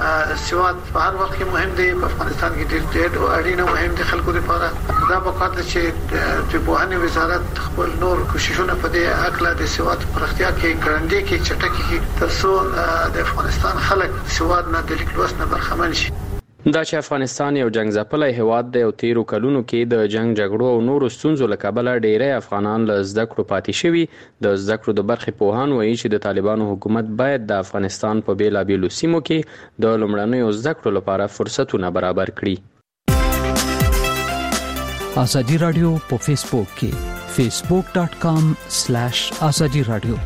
سواد په هر وخت کې مهم دی، په افغانستان کې ډېر ډېر اړینه مهم دي خلکو لپاره. دا په کار ده چې د پوهنې وزارت خپل نور کوششونه په دې اړه د سواد پراختیا کې ګړندې کې چټکې کې تر څو د افغانستان خلک سواد نه د لیک لوست نه برخمن شي. دا چې افغانستان یو جنگ ځپلی هیواد دی او تیرو کلونو کې د جنگ جګړو او نورو ستونزو له کبله ډیری افغانان له زده کړو پاتې شوي. د زده کړو د برخې پوهان وایي چې د طالبانو حکومت باید د افغانستان په بیلابیلو سیمو کې د لومړنیو زده کړو لپاره فرصتونه برابر کړي. ازادي رادیو په فیسبوک کې فیسبوک ډاٹ کام سلیش ازادي رادیو.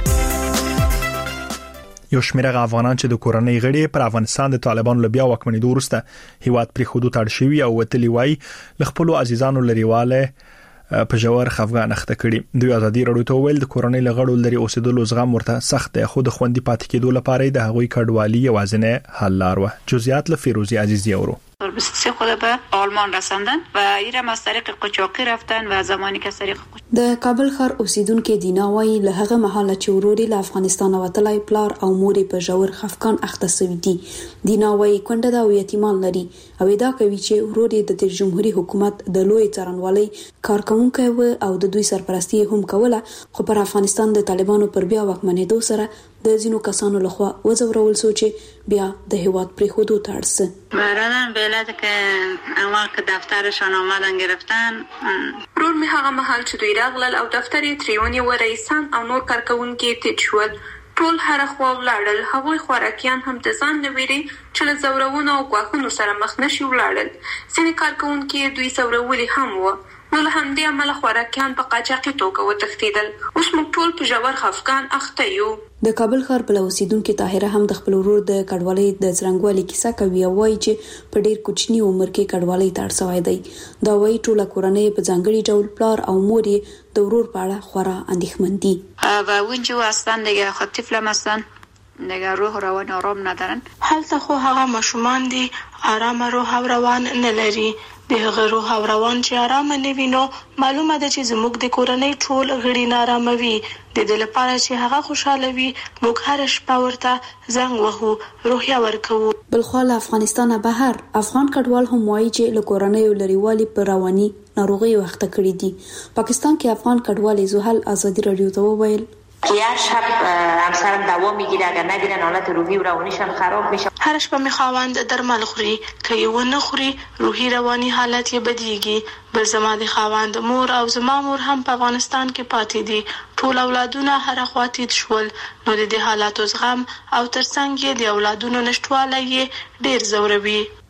یو شمېر افغانان چې د کورنۍ غړي پر افغانستان د طالبانو له بیا واکمنېدو وروسته هیواد پرې خودو تړ شوي او وتلی وای ل خپل عزیزانو لريواله په جوړ خفګان اخته کړي. دوی ازادي رادیو ته ویل د کورنۍ لغړو لري اوسېدلو زغم ورته سخت دی، خو د خوندې پاتې کېدو لپاره د هغوی کډوالي یوازینه حل لار و. جزئیات له فیروزی عزیزی اورو. بیست و سه خود به آلمان رساندن و ایرم از طریق قاچاقی رفتن و زمانی که طریق د کابل ښار اوسیدونکو دینا وایي له هغه مهاله چې وروري له افغانستان وتلای پلار او مور په ژور خفقان اخته سوي دي. دینا وایي کونډه دا یتیمان لري او دا کوي چې وروري د جمهوریت حکومت د لوی څارنوالۍ کارکونکو او د دوی سرپرستی هم کوله، خو پر افغانستان د طالبانو پر بیا واکمنېدو سره د ځینو کسانو لخوا وځورول سو چې بیا د هیواد پرې خودو تړس. برادرم بلد که اما که دفترشان آمدن گرفتن رور می هغه محل چې دوی راغلل او دفتر یې تریونی و رئیسان او نور کارکونکي تیر شول. ټول هر خوا ولاړل، هغوی خوراکیان هم د ځان نه ویري چې له زورونو او غواخونو سره مخ نشي ولاړل. ځینې کارکونکي دوی زورولي هم و، نو له همدې امله خوراکیان په قاچاقي توګه وتښتېدل. اوس موږ ټول په ژور خفګان اخته یو. د کابل ښار بل اوسیدونکو طاهره هم د خپل ورور د کډوالۍ د څرنګوالي کیسه کوي او وایي چې په ډیر کوچنی عمر کې کډوالۍ ته اړ شوی دی. دا وایي ټول کورنۍ په ځانګړي ډول پلار او مور یې د ورور په اړه خورا اندېښمن دي. و اونجا هستن دیگه خود طفلم هستن دیگه روح روان آرام ندارن. هلته خو هغه ماشومان دي آرام روح او روان نه لري. د هغه روح او روان چې آرام نه وینو معلومه ده چې زموږ د کورنۍ ټول غړي نارامه وي. د دې لپاره چې هغه خوشاله وي موږ هر شپه ورته زنګ وهو، روحیه ورکوو. بلخوا له افغانستانه بهر افغان کډوال هم وایي چې له کورنۍ لريوالي پر رواني ناروغي وخت کړی دي. پاکستان کې افغان کډوال زوهل ازادي رادیو ته وویل هر شب همسرم دوا میگیره، اگر نگیرن حالت روحی و روانیشان خراب میشه. هر شب میخواند درمل خوري، که یې ونه خوري روحي رواني حالت یې بدیږي. بل زما د خاوند مور او زما مور هم په افغانستان کې پاتې دي. ټول اولادونه هر خوا تید شول، نو د دې حالاتو زغم او ترڅنګ یې د اولادونو نشټوالی یې ډیر زوروي.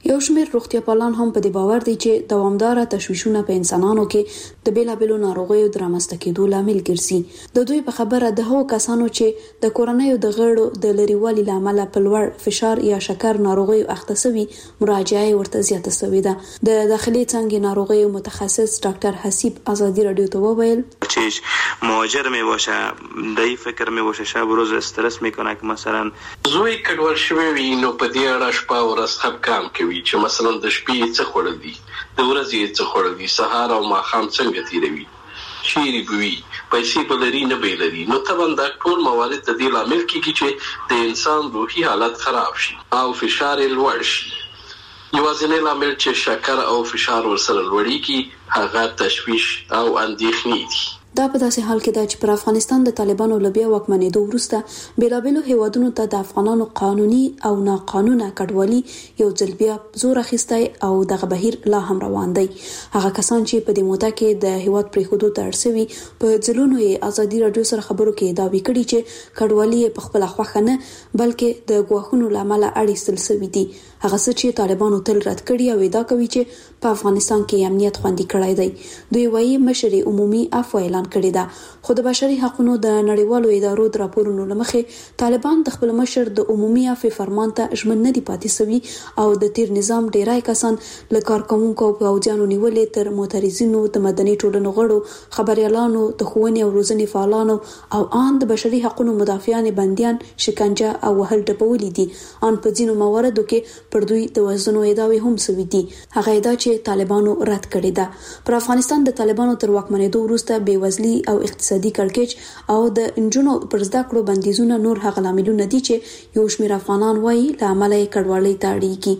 یو شمېر روغتیاپالان هم په دې باور دي چې دوامداره تشویشونه په انسانانو کې د بیلابېلو ناروغیو د رامنځته کېدو لامل ګرځي. د دوی په خبره د هغو کسانو چې د کورنیو د غړو د لرېوالي له امله په لوړ فشار یا شکر ناروغیو اخته شوي مراجعه ورته زیاته شوې ده. د داخلي څانګې ناروغیو متخصص ډاکټر حسیب آزادی رادیو ته وویل چې مهاجر می باشه دای فکر می باشه شب روز استرس میکنه که مثلا زوی کډوال شوی وي نو په دې اړه شپه ورځ خپګان کوي چې مثلا د شپې څه خوړل دي د ورځې څه خوړل دي سهار او ماښام څنګه تیروي چیرې بوي پیسې بلري نه بیلري نو طبعا دا ټول موارد د دې لامل کیږي چې د انسان روحي حالت خراب شي او فشار یې لوړ شي. یوازینی لامل چې شکر او فشار ورسره لوړیږي هغه تشویش او اندېښنې دي. دا په داسې حال کې ده چې پر افغانستان د طالبانو له بیا واکمنېدو وروسته بیلابېلو هیوادونو ته د افغانانو قانوني او ناقانونه کډوالي یو ځل بیا زور اخیستی او دغه بهیر لا هم روان دی. هغه کسان چې په دې موده کې د هیواد پرېښودو ته اړ شوي په ځلونو یې ازادي راډیو سره خبرو کې دعوې کړي چې کډوالي یې په خپله خوښه نه بلکې د ګواښونو له امله اړیستل شوي دي. هغه څه چې طالبانو تل رد کړي او ادعا کوي چې په افغانستان کې امنیت خوندي کړی دی. دوی وایي مشر عمومي عفو اعلان کړی ده، خو د بشري حقوقو د نړیوالو ادارو د راپورونو له مخې طالبان د خپل مشر د عمومي عفو فرمان ته ژمن نه دي پاتې شوي او د تیر نظام ډیری کسان له کارکوونکو او پوځیانو نیولې تر معترضینو د مدني ټولنو غړو خبريالانو د ښوونې او روزنې فعالانو او ان د بشري حقوقو مدافعان بنديان شکنجه او وهل ډبولې دي. ان په ځینو مواردو کې پر دوی د وژنو ادعاوې هم شوي دي. هغه ادعا چې طالبانو رد کړې ده. پر افغانستان د طالبانو تر واکمنېدو وروسته بېوزلي او اقتصادي کړکېچ او د انجونو پر زده کړو بندیزونه نور هغه لاملونه دي چې یو شمېر افغانان وایي له امله یې کډوالۍ ته اړېږي.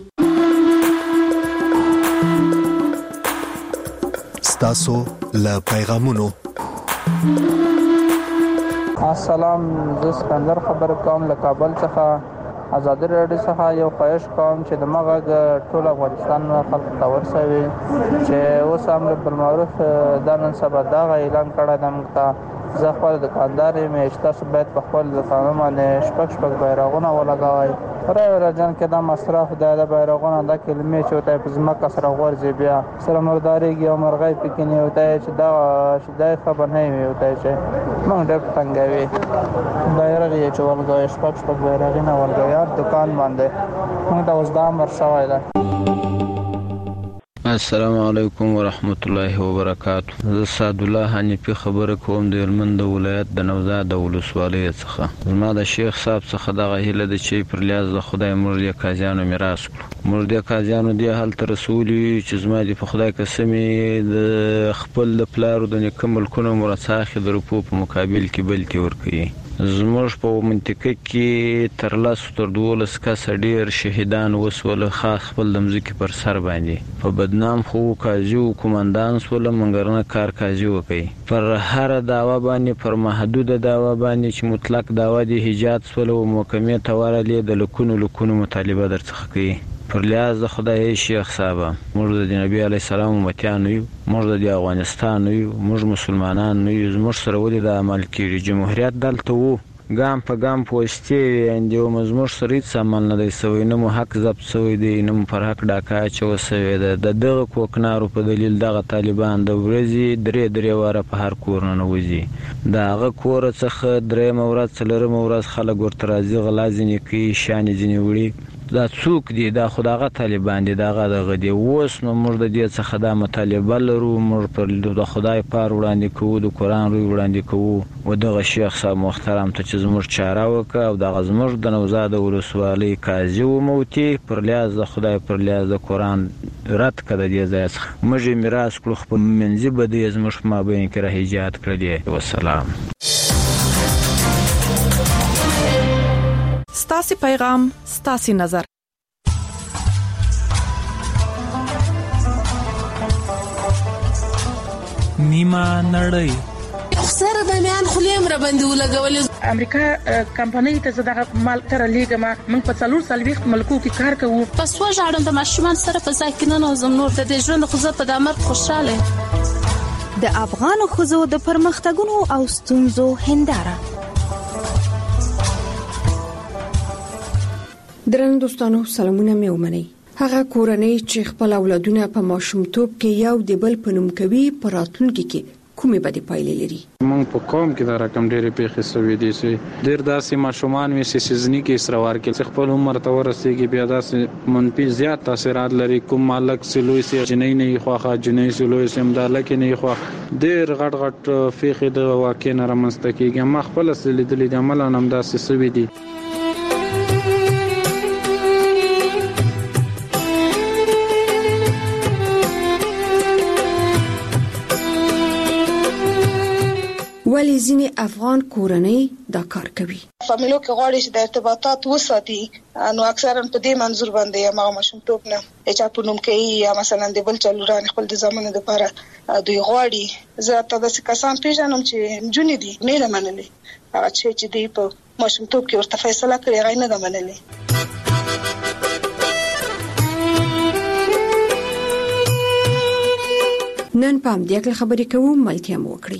ستاسو له پیغامونو السلام، زه اسکندر خبر کوم له کابل څخه. ازادي راډیو څخه یو خواهش کوم چې د مغه ټول افغانستان خلک ته ورسوي چې اوس امر بالمعروف د نن سبا دا اعلان کړی دی. موږ ته زه خپل دکاندار یم چې تاسو باید په خپل دکانونو باندې شپږ شپږ بیرغونه ولګوئ. پرې راځن کې دا مصرف د بیرغونه د کلمې چې وته په ځمکه سره غورځي بیا سره مرداريږي او مرغۍ پکې نه وته چې دا شدای خبر نه وي وته چې موږ ډېر څنګه وي بیرغ یې چې ولګوئ شپږ شپږ بیرغونه ولګوئ دکان باندې موږ د وزدان مرشوي ده. السلام علیکم ورحمت الله وبرکاته. زه سعد الله حنیفی خبره کوم د هلمند ولایت د نوزاد ولسوالۍ څخه. زما د شیخ صاحب څخه دغه هیله ده چې پر لیاز د خدای موږ د قاضیانو میراث کړو. موږ د قاضیانو دی هلته رسولي چې زما د خدای قسمې د خپل د پلارو د نیکه ملکونو مرڅاخې د روپو په مقابل کې بلتي ورکوي. زموږ په منطقه کې تر لاسو تر دولس کسه ډېر شهیدان وسول، خاص خپل د مځکې پر سر باندې په بدنام خو قاضي او کومندان سول، مګر نه کار قاضي وکړي. پر هر دعوا باندې پر محدوده دعوا باندې چې مطلق دعوا دی حجات سول او محکمې ته ورلې د لکونو لکونو مطالبه درڅخه کوي. پر لیاز د خدای شیخ صاحب موږ د نبی علی السلام امتیان یو، موږ د افغانستان یو، موږ مسلمانان یو، موږ سره ولې د عمل کړي جمهوریت دلته وو ګام په ګام پوسټي اندي او مزمور سره هیڅ عمل نه دی سوی، نه مو حق ضبط سوی دی، نه مو پر حق ډاکا چو سوی ده. د دغه کوکنارو په دلیل دغه طالبان د ورځي درې درې واره په هر کور نه وځي. دغه کور څخه درې مورات څلور مورات خلک ورته راځي غلا ځنی کوي شان ځنی وړي. دا څوک دی؟ دا خداغه طالبان دي، دغه دغه دی. اوس نو موږ د دې څخه د مطالبه لرو، موږ پر د خدای پار وړاندې کوو، د قران روی وړاندې کوو او دغه شیخ صاحب محترم ته چې زموږ چاره وکړه او دغه زموږ د نوزاد ولسوالۍ قاضي وموتي پر لیاز د خدای پر لیاز د قران رد کړه دې ځای څخه موږ میراث کړو، خپل منځي به دې زموږ مابین کې راهجات کړی. والسلام. ستاسو پیغام ستاسو نظر. نیمه نړۍ سره د میان خلیم را باندې ولګول. امریکا کمپنۍ ته زداغه مال تر لیګما موږ په څلور سال وخت ملکو کې کار کوو. پس وژاړم د ماشومان سره په ساکنانو زمنور د ژوند خو زه په دمر خوشاله. د افغان خزو د پرمختګونو او ستونزو هنداره. درنو دوستانو سلامونه مې ومنئ. هغه کورنۍ چې خپل اولادونه په ماشومتوب کې یو د بل په نوم کوي په راتلونکي کې کومې بدې پایلې لري. موږ په قوم کې دا رقم ډېرې پیښې شوې دي چې ډېر داسې ماشومان وي چې سیزني کې اسروار کې خپل عمر ته ورسېږي بیا داسې منفي زیات تاثیرات لري. کوم مالک سلوي سي جنۍ نه خوخه جنۍ سلوي سي مداله کې نه خوخه ډېر غټ غټ پیښې د واقع نه رامنځته کېږي. ما خپل لیدلې د عمل نام داسې شوې دي. ولی ځینې افغان کورنۍ دا کار کوي. فامیلو کې غواړي چې د ارتباطات وساتي، نو اکثرا په دې منظور باندې یا ما ماشومتوب نه چې په نوم کې یا مثلا د بل چلوران خپل د زمانه لپاره دوی غواړي. زه ته د کسان پیژنم چې جونې دي نه لمنلې هغه چې دی په ماشومتوب کې ورته فیصله کړې غي نه لمنلې. نن پام دې خبرې کوم ملتیا مو وکړي.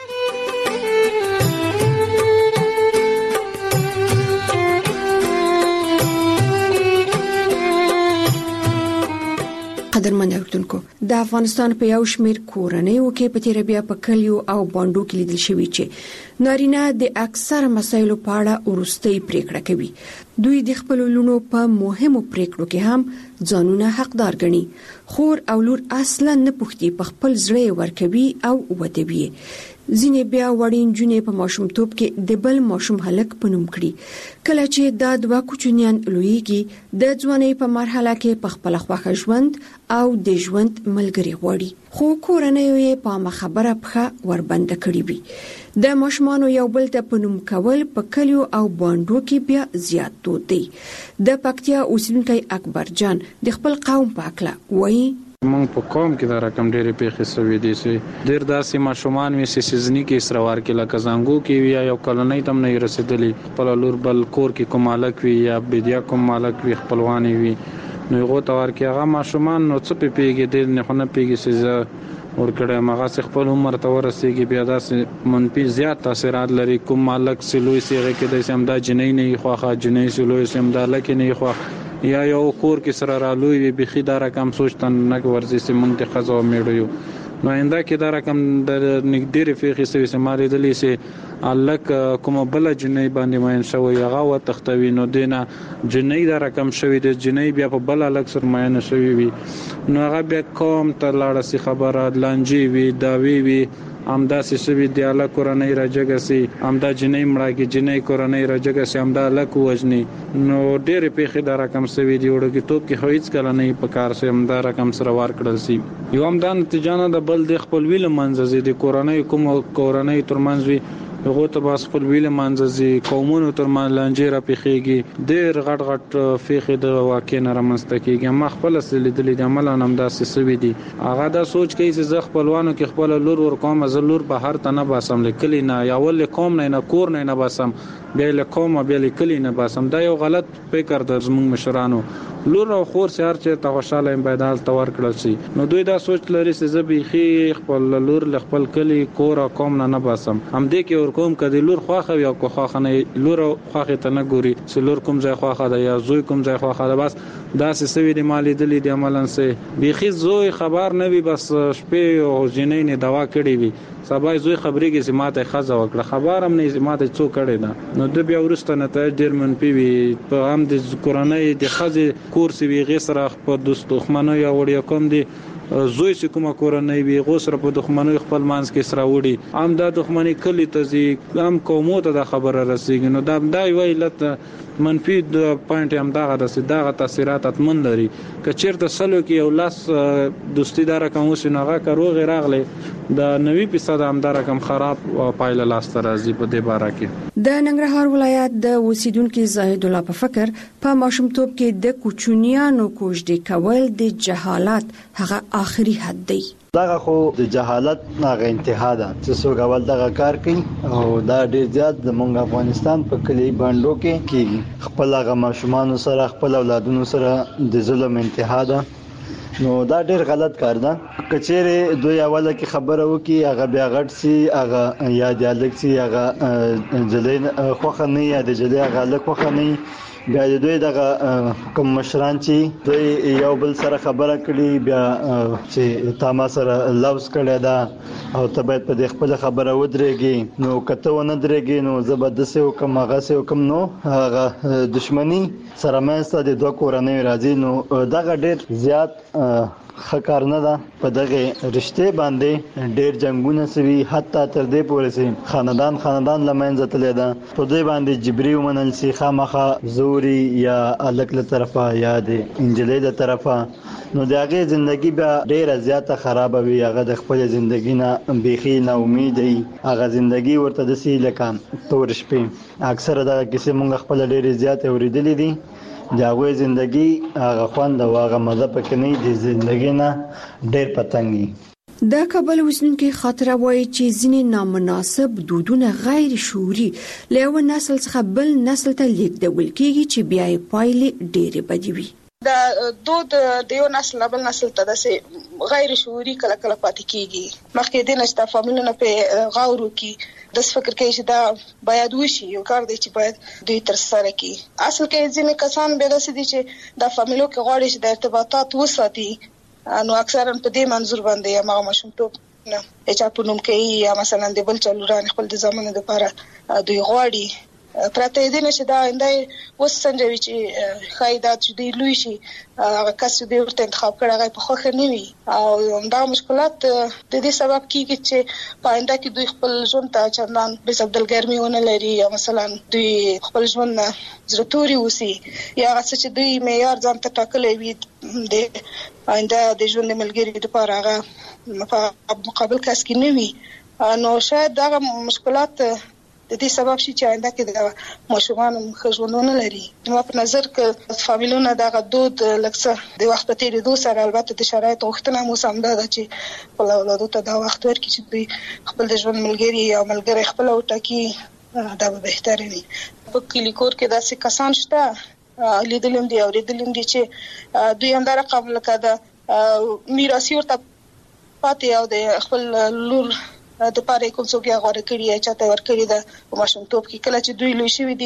قدرمن اوریدونکو، د افغانستان په یو شمېر کورنیو کې په تیر بیا په کلیو او باندو کې لیدل شوی چې نارینه د اکثر مسایلو په اړه ورستۍ پریکړه کوي. دوی د خپل لونو په مهمو پریکړو کې هم ځانونه حقدار ګڼي. خور او لور اصلا نه پوښتي، په خپل زړه ورکوي او ودوي. ځینې بیا وړین جونې په ماشومتوب کې د بل ماشوم هلک په نوم کړي. کله چې دا دوه کوچنیان لویږي د ځوانۍ په مرحله کې په خپل خوښه ژوند او د ژوند ملګری غواړي، خو کورنۍ یې په مخبره پخه وربنده کړی وي. د ماشومان یو بل ته په نوم کول په کلیو او باندو کې بیا زیات دود دی. د پکتیا اوسیدونکي اکبر جان د خپل قوم په اړه وایي. موږ په قوم کې دا رقم ډېرې پیښې شوې دي چې ډېر داسې ماشومان وي چې سیزني کې اسروار کې لکه زنګو کې وي یا کلنۍ تم نه رسیدلی، خپل لور بل کور کې کوم مالک وي یا بدیا کوم مالک وي خپلوانی وي، نو هغه تور کې هغه ماشومان نو څه پیږي دې نه خو نه پیږي چې ورکړه مغه خپل عمر ته ورسېږي بیا داسې منفي زیات تاثیرات لري. کوم مالک سلوي سیغه کې د سم دا جنۍ نه خوخه جنۍ سلوي سم دا لکه نه خوخه یا یو کور کې سره رالوي وي بخي دا رقم سوچتن نه ورزي چې مونږ ته خزو میړو یو نو انده کې دا رقم د نګډيري فقې سوي سماري دلی سي الک کوم بل جنۍ باندې ماین شوی هغه و تختوي نو دینه جنۍ دا رقم شوی د جنۍ بیا په بل الک سر ماین شوی وي نو هغه بیا کوم ته لاړه سي خبره لانجی وي داوی وي امدا سوي دی الله قرآنی راجګسي امدا جنۍ مړه کې جنۍ قرآنی راجګسي امدا الک وجني نو ډېر پیخي دا رقم سوي دی وړو کې توپ کې هیڅ کله نه په کار سي امدا رقم سره وار کړل سي یو امدا نتیجانه د بل د خپل ویل منځ دي قرآنی کوم قرآنی ترمنځ وي هغه ته باس خپل ویل منځزي قومونو تر مان لانجې را پیخيږي ډېر غټ غټ فقې د واقع نه رامنځته کیږي. ما خپل لیدلې د عمل نام داسې سوي دي هغه دا سوچ کوي چې زه خپلوانو کې خپل لور ور کوم زه لور به هر ته نه باسم لیکلی نه یا ول کوم نه نه کور نه نه باسم بیا له کوم بیا لیکلی نه باسم دا یو غلط فکر د زموږ مشرانو لور او خور سره چې ته خوشاله امبادال تور کړل شي نو دوی دا سوچ لري چې زه به خپل لور ل خپل کلی کور او کوم نه نه باسم هم دې کې کوم کدي لور خواخه یا کو خواخه نه لور خواخه ته نه ګوري چې لور کوم ځای خواخه ده یا زوی کوم ځای خواخه ده بس دا سوي د مالی دلی د عملن سه بيخي زوی خبر نه وي بس شپې او جنې نه دوا کړی وي سبا زوی خبرې کې سماته خزه وکړه خبر هم نه سماته څو کړی ده نو د بیا ورسته نه ته ډیر من پیوي په هم د قرآنی د خزه کورس وی غسر په دوست خمنو یا وړیا کوم دي زوی چې کومه کورنۍ وي غوسره په دښمنۍ خپل مانس کې سره وړي ام د دښمنۍ کلی ته زی ام کومو ته د خبره رسیږي نو دا دای ویلت منفي د پوینټ هم دغه د دغه تاثیرات اتمن لري که چیرته سلو کې یو لاس دوستی دار کوم سنغه کرو غیر اغله د نوي فیصد هم دار کم خراب پایله لاس ترازی په دې باره کې د ننګرهار ولایت د اوسیدونکو زاهد الله په فکر په ماشومتوب کې د کوچنیانو کوژدې کول د جهالت هغه آخري حد دی دغه خو د جهالت ناغه انتها ده چې څوک اول دغه کار کوي او دا ډیر زیات د مونږ افغانستان په کلی باندو کې کیږي خپل هغه ماشومان سره خپل اولادونو سره د ظلم انتها ده نو دا ډیر غلط کار ده کچېره دوی اوله کې خبره وکي هغه بیا غټ سي هغه یا دیالک سي هغه جلین خوخه نه یا د جلې هغه لک خوخه نه بیا دوی دغه کوم مشران چې دوی یو بل سره خبره کړي بیا چې تاسو سره لوز کړی دا او ته باید په دې خپل خبره ودرېږي نو کته ونه درېږي نو زبردست حکم هغه سه حکم نو هغه دښمنی سره مېسته د دوه کورنۍ راځي نو دغه ډېر زیات خکار نه ده په دغه رشته باندې ډېر جنگونه سوي حتی تر دې پورې سي خاندان خاندان لمنځه تللی ده په دې باندې جبري ومنل سي خامخا زوري یا الک له طرفه یا د انجلۍ له طرفه نو دغه ژوندۍ به ډېر زیاته خراب وي هغه د خپل ژوندۍ نه بيخي نه امید وي هغه ژوندۍ ورته د سي لکه تور شپې اکثره دغه کیسې مونږ خپل ډېر زیات اوریدلې دي داغه ژوندۍ هغه خوند او هغه مزه پکې نه دي ژوندۍ نه ډېر پتنګي دا کابل وسنونکو خاطره وایي چې ځینې نامناسب دودونه غیر شعوري له نسل څخه بل نسل ته لیږدول کیږي چې بیا یې پایلې ډېرې بدې وي دا دود د یو نسل بل نسل ته د غیر شعوري کله کله پاتې کیږي مخکې د نشته فامیلونو په غاورو کې د فکر کې چې دا باید وشي یو کار دی چې باید دوی تر سره کی اصل کې ځینې کسان به داسې دي چې د فامیلو کې غواړي چې د ارتباطات وساتي نو اکثرا په دې منظور باندې یا هغه مشمتوب نه چې په نوم کې یا مثلا د بل چلوران خپل د زمانه لپاره دوی غواړي پراته دې نشه دا اندای وسنجوي چې خایدات چې دی لوي شي هغه کس دې ورته انتخاب کړی هغه په خوخه نه وي او دا مشکلات د دې سبب کیږي چې پاینده کې دوی خپل ژوند ته چندان به سبدل ګرمي ونه لري یا مثلا دوی خپل ژوند نه زړه وسی یا هغه چې دوی معیار ځان ته ټاکلې وي د پاینده د ژوند ملګری لپاره هغه په مقابل کس کې نه وي نو شاید دا مشکلات د دې سبب شي چې آینده کې د ماشومان خژونونه لري نو په نظر کې فامیلونه دغه دود لکه د وخت په تیریدو سره البته د شرایط غوښتنه مو سم ده چې خپل اولادو ته دا وخت ورکړي چې دوی خپل د ژوند ملګری یا ملګری خپل وټاکي دا به بهتره وي په کلی کور کې داسې کسان شته لیدلم دي او لیدلم دي چې دوی هم دا رقم لکه د میراثي ورته پاتې او د خپل لور د پاره کوم څوک یې غوړه کړی یا چاته ور کړی دا په ماشومتوب کې کله چې دوی لوي شوی دي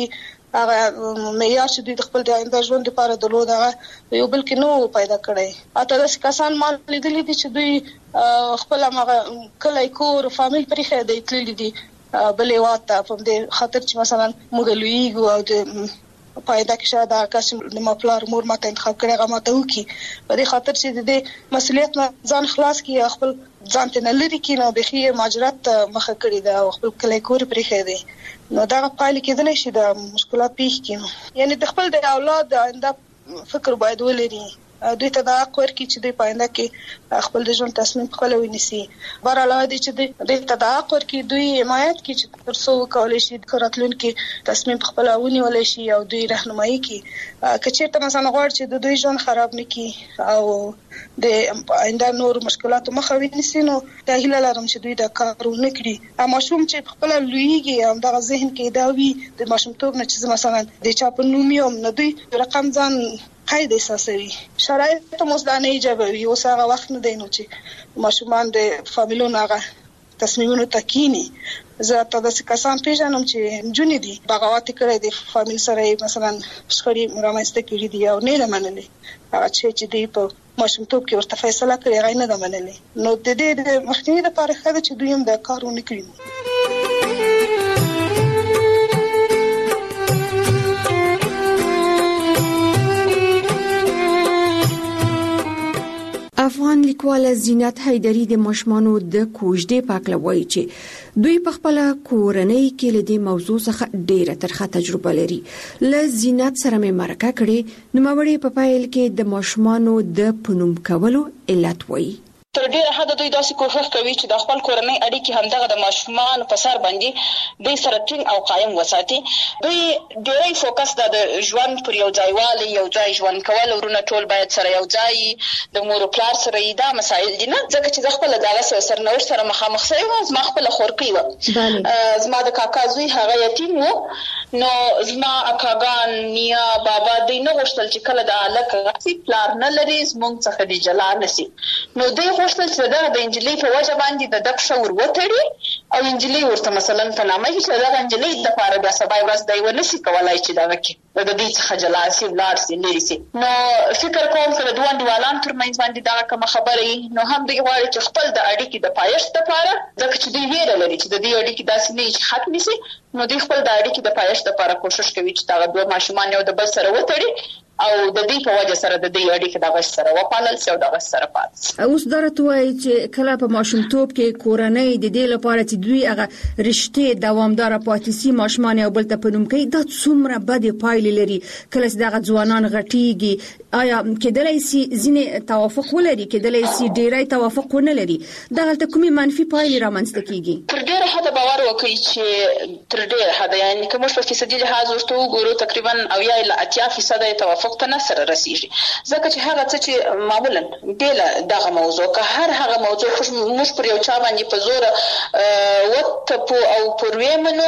هغه معیار چې دوی خپل د آینده ژوند لپاره د لود هغه یو بل کې نو پیدا کړی اته داس کسان مال لیدلې دي چې دوی خپل هغه کله کور فامیل پرې خېدې تللې دي بلې واته په دې خاطر چې مثلا موږ لویګو او د پایدا کې شاید هغه کس د مپلار مور ماته انتخاب کړی هغه ماته وکي په دې خاطر چې د مسؤلیت نه ځان خلاص کړي خپل ځان ته نه لري کې نو بخي ماجرات مخه کړی دا خپل کلی کور پرې خېدي نو دا پایله کېدل شي د مشکلات پیښ کینو یعنی د خپل د اولاد آینده فکر باید ولري دوی ته دا کور کې چې د پاینده کې خپل د ژوند تصمیم خپل ونیسي بار علاوه دي چې د ته دا کور کې دوی حمایت کې چې تر څو کولای شي کاراتلون کې تصمیم خپل ونیول شي او دوی راهنمایي کې کچېرته مثلا غواړي چې د دوی ژوند خراب نکړي او د آینده نور مشکلات مخه ونیسي نو دا هیله لرم چې دوی دا کار ونکړي اما شوم چې خپل لویږي هم د ذهن کې دا وي د ماشومتوب نه چې مثلا د چا په نوم نه دوی رقم ځان قید احساسوي شرایط مزدانه ایجابوي اوس هغه وخت نه دی نو چې ماشومان د فامیلونو هغه تصمیمونو تکینی زه تاسو کسان پیژنم چې جونې دي بغاوت کړي د فامیل سره مثلا شخړې مرامسته کړي دي او نه منلې هغه چې دی په ماشومتوب کې ورته فیصله کړي هغه نه منلې نو د دې د مخنیوي لپاره خاله چې دوی هم دا کارونه کړي افغان لیکواله زینت حیدری د ماشومانو د کوژدې پاکله وایي چې دوی په خپل کورنۍ کې له دې موضوع څخه ډېره ترخه تجربه لري ل زینت سره مې مرکه کړې نو مړې په پایل کې د ماشومانو د پنوم کولو علت وایي تر ډیره حد دوی داسې کوښښ کوي چې د خپل کورنۍ اړیکې همدغه د ماشومان په سر باندې دوی سره ټینګ او قایم وساتي دوی ډیری فوکس د ژوند پر یو ځای والي یو ځای ژوند کول ورونه ټول باید سره یو ځای د مور او پلار سره دا مسایل دي نه ځکه چې خپل دغه سرنوشت سره مخامخ شوی و زما خپل خورقي و زما د کاکا زوی هغه یتیم و نو زما اکاګان نیا بابا دوی نه غوښتل چې کله د الک غسی پلار نه لري زمونږ څخه دی جلا نسی نو دوی غوښتل چې دا د انجلۍ په وجه باندې د دک شور وتړي او انجلي ورته مثلا په نامه کې چې دا انجلي د لپاره بیا سبا ورځ دی ونه شي کولای چې دا وکړي د دې څخه جلا شي ولار شي لري شي. نو فکر کوم چې د دوه ډیوالان ترمنځ باندې دا کوم خبرې نو هم د غواړي چې خپل د اړیکې د پایښت لپاره ځکه چې دوی ویره لري چې د دې اړیکې داسې نه شي ختم شي، نو دوی خپل د اړیکې د پایښت لپاره کوشش کوي چې دا دوه ماشومان یو د بل سره وتړي او د دې په وجه سره د دې اړیکې د غش سره وپالل شي او د غش سره پات. اوس درته وایي چې کله په ماشومتوب کې کورنۍ د دې لپاره چې دوی هغه رشتې دوامدار پاتې شي ماشومان یو بل ته په نوم کوي، دا څومره بد پایلې لري. کله چې دغه ځوانان غټيږي آیا کېدلای شي ځینې توافق ولري، کېدلای شي ډېرای توافق ونه لري، دغه ته کومې منفي پایلې رامنځته کیږي؟ تر ډېره حده باور وکړي چې تر ډېره حده یعنی کوم په فیصدي لحاظ ورته وګورو تقریبا او یا له اتیا فیصد توافق ته نه سره رسیږي، ځکه چې هغه څه چې معمولا بل دغه موضوع که هر هغه موضوع موږ پر یو چا باندې په زور وت او پروي منو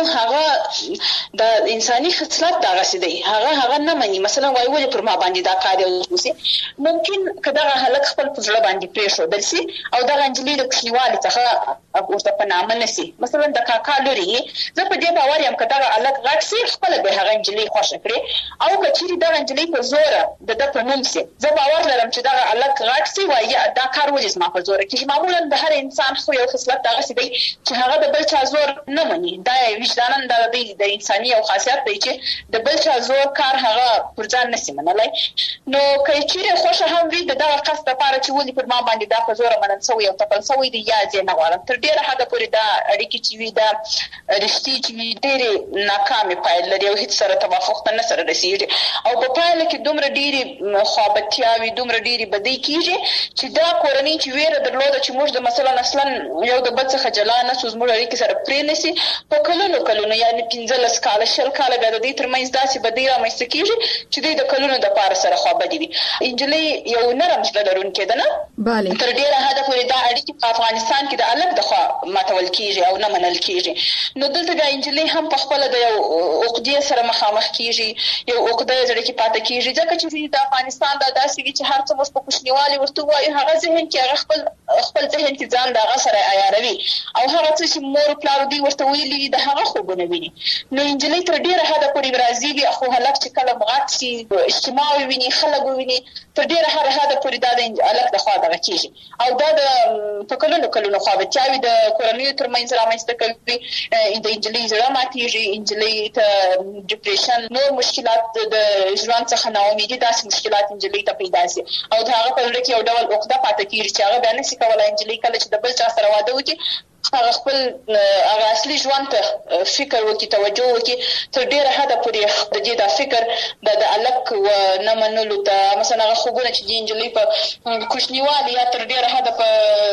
هغه د انساني خصلت دغه سدي هغه هغه نه مني. مثلا وای ولې پر ما باندې دا کار وسی ممکن کداغه هلک خپل په ځړ باندې پېښو دلسي او دغه انجلي د کلیوالي څخه ورته په نامه نسی. مثلا د کاکا لوري زه په دې باور یم کداغه هلک غټ سي خپل به هغه انجلي خوښ کړي او کچېری دغه انجلي په زوره د د په نوم سي زه باور لرم چې دغه هلک غټ سي وایي دا کار ولې ما په زوره کې. معمولا د هر انسان خو یو خصلت دغه سي دی چې هغه د بل چا زور نه مني، دا وجدانن د د انساني او خاصیت دی چې د بل چا زور کار هغه پر ځان نسی منلای. نو کچېری خوښ هم وي دغه قصد لپاره چې ولې پر ما باندې دا په زوره منل سوی او تپل سوی دی یا ځنه غواړم تر ډیره حد پورې دا اړیکې چې وي دا رښتې چې وي ډېرې ناکامې پایلې لري او هیڅ سره توافق ته نه سره رسېږي او په پایله کې دومره ډېرې خوابتیاوې دومره ډېرې بدۍ کېږي چې دا کورنۍ چې ویره درلوده چې موږ د مثلا اصلا یو د بل څخه جلا نه سو زموږ اړیکې سره پرې نه سي په کلونو کلونو یعنې پنځلس کاله شل کاله بیا د دې ترمنځ داسې بدۍ رامنځته کېږي چې دوی د کلونو دپاره سره خوابدي وي. انجلۍ یو نرم زړه لرونکې ده نه تر ډېره حده پورې دا اړیکې په افغانستان کې د هلک د خوا ماتول کېږي او نه منل کېږي. نو دلته بیا انجلۍ هم په خپله د یو عقدې سره مخامخ کېږي، یو عقده یې زړه کې پاتې کېږي ځکه چې د افغانستان دا داسې وي چې هر څه موږ په کوچنیوالي ورته ووایو هغه ذهن کې هغه خپل خپل ذهن کې ځان د هغه سره عیاروي او هغه څه چې مور پلار دوی ورته ویلي وي د هغه خوبونه ویني. نو انجلۍ تر ډېره حده پورې راځي خو هلک چې کله مغات شي اجتماع وویني خلک وویني تر ډېره حده پورې دا د هلک د خوا دغه کېږي او دا د په کلونو کلونو خوابتیاوې د کورنیو ترمنځ رامنځته کوي. د انجلۍ زړه ماتېږي، انجلۍ ته ډپریشن نور مشکلات د ژوند څخه ناامیدي داسې مشکلات انجلۍ ته پیدا شي او د هغه په زړه کې یو ډول عقده پاتې کېږي چې هغه بیا نشي کولی انجلۍ کله چې د بل چا سره واده وکړي هغه خپل هغه اصلي ژوند ته فکر وکړي توجه وکړي تر ډېره حده پورې د دې دا فکر د د هلک نه منلو ته مثلا هغه خوبونه چې د انجلۍ په کوچنیوالي یا تر ډېره حده په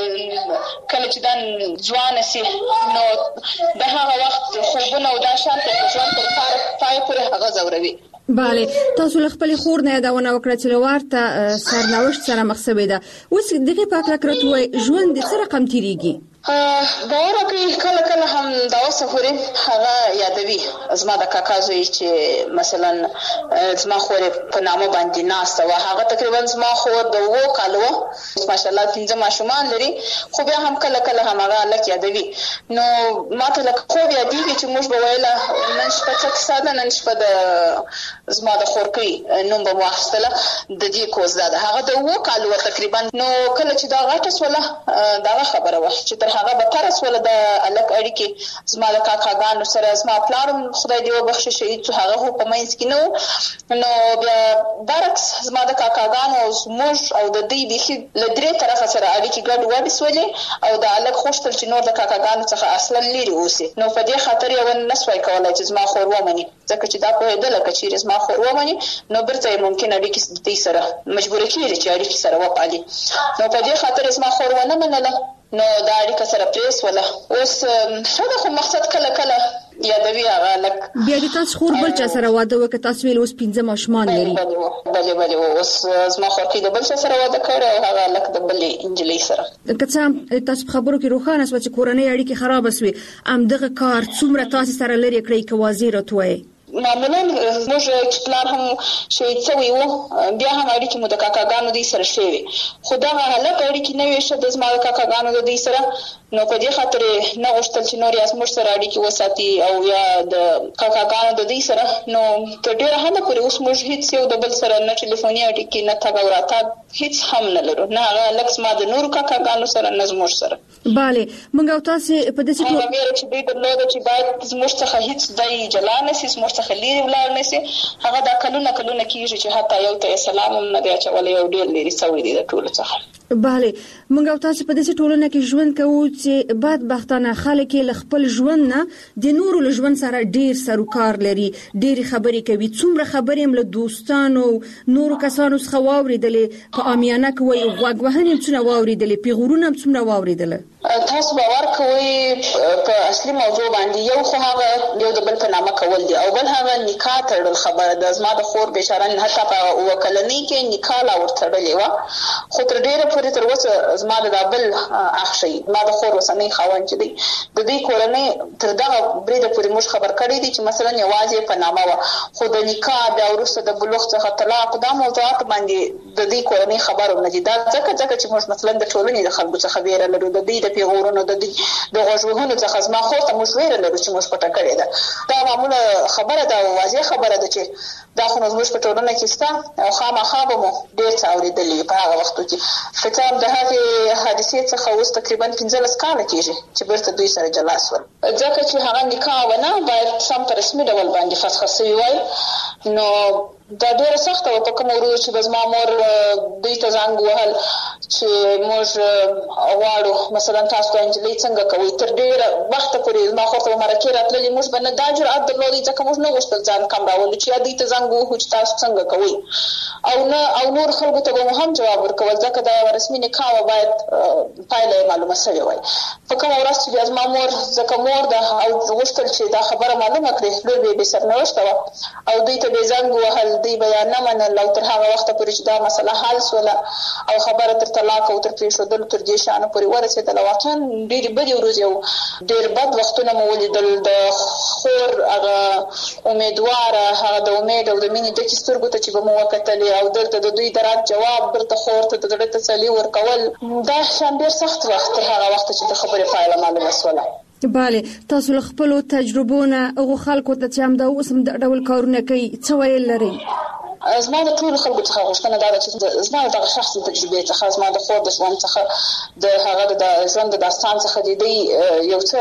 کله چې دا ځوانه سي نو د هغه وخت خوبونه او دا شان ته ژوند تر پای پورې هغه ځوروي. بله تاسو له خپل خور نه یادونه وکړه چې ورته سرنوشت سره مخ شوې ده. اوس دغه په اړه کرت وای ژوند د څه رقم تیریږي؟ باور وکړئ کله کله هم دا وسفوري هغه یادوي زما د کاکا زوی چې مثلا زما خور په نامه باندې ناسته وه هغه تقریبا زما خور د اوو کالو وه ماشاءالله پنځه ماشومان لري خو بیا هم کله کله هم هغه هلک یادوي. نو ما ته لکه خوب یادېږي چې موږ به ویله نن شپه څه کیسه ده نن شپه د زما د خورکۍ نوم به مو اخیستله د دې کوز دا ده هغه د اوو کالو وه تقریبا. نو کله چې دا غټه سوله دغه خبره وه چې تر هغه به تر سوله د هلک اړیکې زما د کاکاګانو سره زما پلار هم خدای دې وبخښي شهید شو هغه خو په منځ کې نه و. نو بیا برعکس زما د کاکاګانو او زموږ او د دوی بیخي له درې طرفه سره اړیکې ګډ وډې سولې او د هلک غوښتل چې نور د کاکاګانو څخه اصلا لرې اوسي. نو په دې خاطر یې ونه نسوای کولی چې زما خور ومني ځکه چې دا پوهېدله که چېرې زما خور ومني نو بیرته یې ممکن اړیکې د دوی سره مجبوره کېږي چې اړیکې سره وپالي. نو په دې خاطر یې زما خور ونه منله نو دا اړیکه سره پرې سوله. اوس ښه ده خو مقصد کله کله یادوي هغه هلک. بیا د تاسو خور بل چا سره واده وکړه تاسو ویل اوس پنځه ماشومان لري؟ بلې بلې اوس زما خورکۍ د بل چا سره واده کړی او هغه هلک د بلې نجلۍ سره. که څه هم تاسو په خبرو کې روښانه شوه چې کورنۍ اړیکې خرابه سوې همدغه کار څومره تاسو سره لرې کړی که واضح راته وایئ؟ معمولا زموږ چې پلار هم شهید شوی و بیا هم اړیکې مو د کاکاګانو دوی سره ښې وې خو دغه هلک اړیکې نه وې ښه د زما د کاکاګانو د دوی سره. نو په دې خاطر نه غوښتل چې نور یې موږ سره اړیکې وساتي او یا د کاکاګانو د دې سره نو تر ډیره حده پورې اوس موږ هیڅ یو د بل سره نه ټلیفوني اړیکې نه تګ او راتګ هیڅ هم نه لرو، نه هغه لکس ما د نور کاکاګانو سره نه زموږ سره. bale موږ او تاسو په دې څه هغه چې دوی درلوده چې باید زموږ څخه هیڅ دای جلا نشي، زموږ څخه لري ولاړ نشي، هغه دا کلونه کلونه کیږي چې حتی یو ته سلام هم نه دی اچولی، یو ډیر لري سوي دي د ټولو څخه. bale موږ او تاسو په دې ټولنه کې ژوند کوو چې بعد بختانه خلک له خپل ژوند نه د نورو له ژوند سره ډیر سروکار لري، ډیر خبرې کوي، څومره خبرې هم له دوستانو نورو کسانو څخه واوریدلې، په امیانه کوي غوږ وهنې هم څونه واوریدلې، پیغورونه هم څومره واوریدلې. تاسو باور کوئ په اصلي موضوع باندې یو خو هغه یو د بل په نامه کول دي او بل هغه نکاح تړل خبره د زما د خور بشاره نه حتی په وکلنۍ کې نکاح لا ورتړلې و، خو تر ډیره پورې تر اوسه زما د بل اخشي ما د خور وسنۍ خاوند چې دی د دې کورنۍ تر دغه بریده پورې موږ خبر کړی دي چې مثلا یوازې په نامه و، خو د نکاح بیا وروسته د بلوغ څخه طلاق دا موضوعات باندې د دې کورنۍ خبرونه دي. دا ځکه ځکه چې موږ مثلا د ټولنې د خلکو څخه ویره لرو، د دې د پیغورونو د د غوښوهونو څخه زما خور ته موږ ویره لرو چې موږ پټه کړې ده. دا معموله خبره ده او واضح خبره ده چې دا خو موږ په ټولنه کې ستا او خامخا به مو ډېر څه اورېدلي په هغه وختو کې. فکر د هغې حادثې څخه اوس تقریبا پنځلس کاله کېږي چې بیرته دوی سره جلا شول، ځکه چې هغه نکاح ونه باید سم په رسمي ډول باندې فسخه سوي وای. نو دا ډیره سخته وه په کوم ورځ چې به زما مور دوی ته زنګ وهل چې موږ غواړو مثلا تاسو ته نجلۍ څنګه کوئ، تر ډیره وخته پورې زما خور ته به مرکې راتللې، موږ به نه دا جرأت درلودی ځکه موږ نه غوښتل ځان کم راولو چې یا دوی ته زنګ ووهو چې تاسو څنګه کوئ، او نه او نور خلکو ته به مو هم جواب ورکول ځکه دا یوه رسمي نکاح وه باید پایله یې معلومه سوې وای. په کومه ورځ چې بیا زما مور ځکه مور ده او غوښتل چې دا خبره معلومه کړي، لور به یې بې سرنوشته وه او دوی ته به یې زنګ ووهل، دوی به یا نه منل او تر هغه وخته پورې چې دا مسله حل سوله او خبره تر طلاق او تر پرېښودلو تر دې شیانو پورې ورسېدله. واقعا ډېرې بدې ورځې او ډېر بد وختونه مو ولیدل. د خور هغه امیدواره هغه د امید او د مینې ډکې سترګو ته چې به مو وکتلې او دلته د دوی د رد جواب دلته خور ته د زړه تسلي ورکول، دا شیان ډېر سخت وخت تر هغه وخته چې د خبرې پایله معلومه سوله. bale تاسو له خپلو تجربو نه هغو خلکو ته چې همدا اوس هم د ډول کارونه کوي څه ویل لرئ؟ زما د ټولو خلکو څخه غوښتنه دا ده چې زما دغه شخصي تجربې څخه زما د خور د ژوند څخه د هغه د ژوند د داستان څخه د دوی یو څه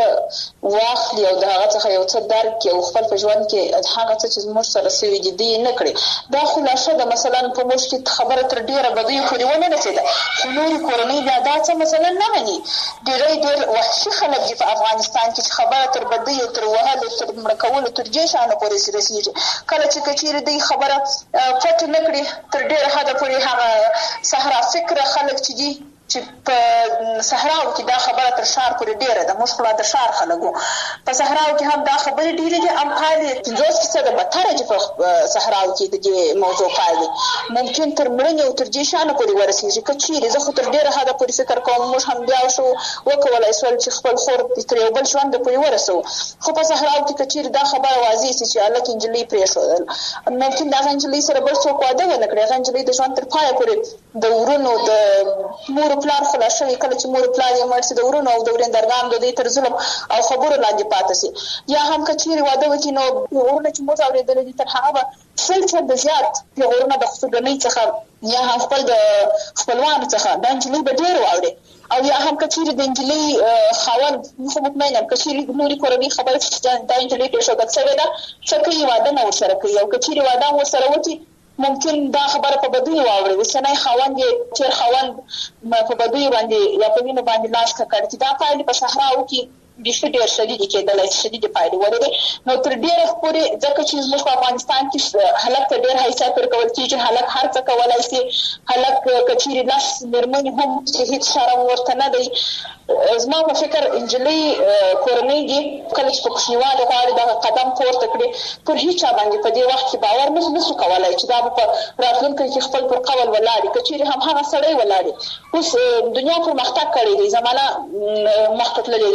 واخلي او د هغه څخه یو څه درک کړي او خپل په ژوند کې هغه څه چې زموږ سره سوي دي دوی نه کړي. دا خلاصه ده مثلا په موږ کې خبره تر ډېره بدیو پورې ونه رسېده، خو نورې کورنۍ بیا دا څه مثلا نه مني. ډېری ډېر وحشي خلک دي په افغانستان کې چې خبره تر بدیو تر وهلو تر مړه کولو تر دې شیانو پورې رسېږي. کله چې که چېرې دوی خبره پټ نه کړي تر ډېره حده پورې هغه صحرا فکره خلک چې دي چې په صحراو کې دا خبره تر ښار پورې ډېره ده، موږ خو لا د ښار خلک وو، په صحراو کې هم دا خبرې ډېرې دي. هم پایلې پنځوس فیصده بدتره چې په صحراو کې د دې موضوع پایلې ممکن تر مړینې او تر دې شیانو پورې ورسېږي. که چېرې زه خو تر ډېره حده پورې فکر کوم موږ هم بیا شو وکولی سول چې خپل خور تر یو بل ژونده پورې ورسوو، خو په صحراو کې که چېرې دا خبره واضح سي چې هلک نجلۍ پرېښودل، ممکن د هغه نجلۍ سره بل څوک واده ونه کړي، هغه نجلۍ د ژوند تر پایه پورې د ورونو د مور پلار خلاص شوي، کله چې مور پلار یې مړ شي د ورونو او د ورېندرګانو د دوی تر ظلم او خبرو لاندې پاتې شي. یا هم که چېرې واده وکړي نو پیغورونه چې موږ اورېدلي دي تر هغه به سل چنده زیات پیغورونه د خصوصنۍ څخه یا هم خپل د خپلوانو څخه دا نجلۍ به ډېر واوري. او یا هم که چېرې د نجلۍ خاوند خو مطمئن یم که چېرې نورې کورنۍ خبره چې دا نجلۍ پرېښودل شوې ده څه کوي واده نه ورسره کوي، او که چېرې واده هم ورسره وکړي ممکن دا خبره په بدیو واوري. اوسنی خاوند یې تېر خاوند په بدیو باندې یا په وینو باندې لاس ککړ چې دا پایلې په صحراو کې بیخي ډېر شدیدې کېدلی شي، شدیدې پایلې ولري. نو تر ډېره پورې ځکه چې زموږ په افغانستان کې هلک ته ډېر حیثیت ورکول کېږي، هلک هر څه کولی شي، هلک که چېرې لس مېرمنې هم چې هېڅ شرم ورته نه دی. زما په فکر نجلۍ کورنۍ دي کله چې په کوچنیوالي غواړي دغه قدم پورته کړي پر هېچا باندې په دې وخت کې باور نه نسو کولی چې دا به په راتلونکي کې خپل پر قول ولاړي، که چېرې هم هغه سړی ولاړي. اوس دنیا پرمختګ کړی دی، زمانه مخته تللې ده، تر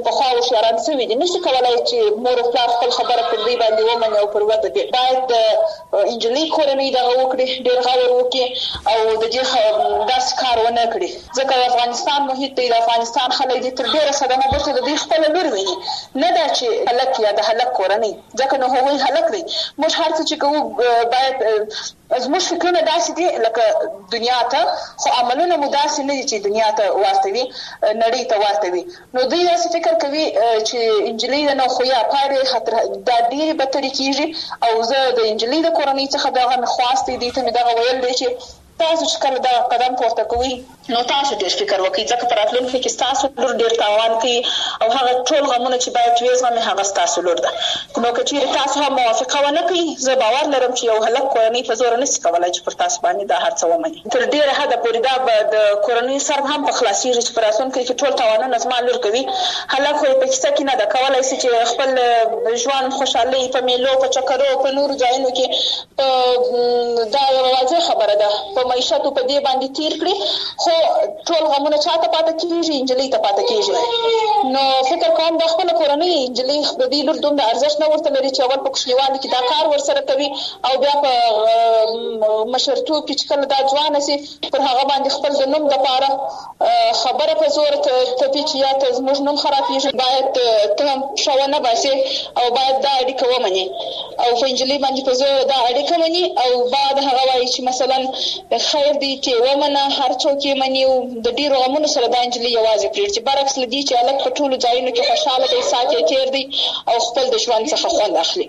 چې په خوا هوښیاران شوي دي نشي کولای چې مور او پلار خپل خبره پر دوی باندې ومني او پر ورته دي. باید د انجلۍ کورنۍ دغه وکړي، ډېر غور وکړي او د دې داسې کار ونه کړي، ځکه د افغانستان محیط دی، د افغانستان خلک دي تر ډېره صدمه وروسته د دوی خپله لور ویني، نه دا چې هلک یا د هلک کورنۍ، ځکه نو هغوی هلک دی. موږ هر څه چې کوو باید زموږ فکرونه داسې دي لکه دنیا ته، خو عملونه مو داسې نه دي چې دنیا ته ورته وي، نړۍ ته ورته وي. نو دوی داسې فکر کوي چې انجلۍ ده نو خو یا پایلې دا ډېرې بدترې کېږي. او زه د انجلۍ د کورنۍ څخه دغه مې خواست دی، دوی ته مې دغه ویل دی چې تاسو چې کله دا قدم پورته کوئ نو تاسو ډېر فکر وکړئ، ځکه په راتلونکي کې ستاسو لور ډېر تاوان کوي او هغه ټول غمونه چې باید وزغمي هغه ستاسو لور ده. نو که چېرې تاسو هم موافقه ونه کړئ، زه باور لرم چې یو هلک کورنۍ په زوره نشي کولی چې پر تاسو باندې دا هر څه ومني. تر ډېره حده پورې دا به د کورنۍ سر هم په خلاصېږي چې په راتلونکي کې ټول تاوانونه زما لور کوي. هلک خو یې په کیسه کې نه ده کولی شي چې خپل ژوند خوشحالۍ په میلو په چکرو په نورو ځایونو کې دا یوه واضح خبره ده په معیشت په دې باندې تیر کړي، خو ټول غمونه چاته پاتې کېږي؟ انجلۍ ته پاتې کېږي. نو فکر کوم د خپله کورنۍ انجلۍ د دې لور دومره ارزښت نه ورته لري چې اول په کوچنیوالي کې دا کار ورسره کوي او بیا په مشرتوب کې چې کله دا ځوانه سي پر هغه باندې خپل د نوم دپاره خبره په زور تپي چې یا ته زموږ نوم خرابېږي. باید ته هم ښه ونه باسې او باید دا اړیکه ومنې او په انجلۍ باندې په زور دا اړیکه مني او بعد هغه وایي چې مثلا خیر دی چې ومنه، هر څوک یې مني او د ډېرو غمونو سره دا انجلۍ یوازې پرېږدي، چې برعکس له دې چې هلک په ټولو ځایونو کې خوشحاله دی، ساعت یې تېر دی او خپل د ژوند څخه خوند اخلي.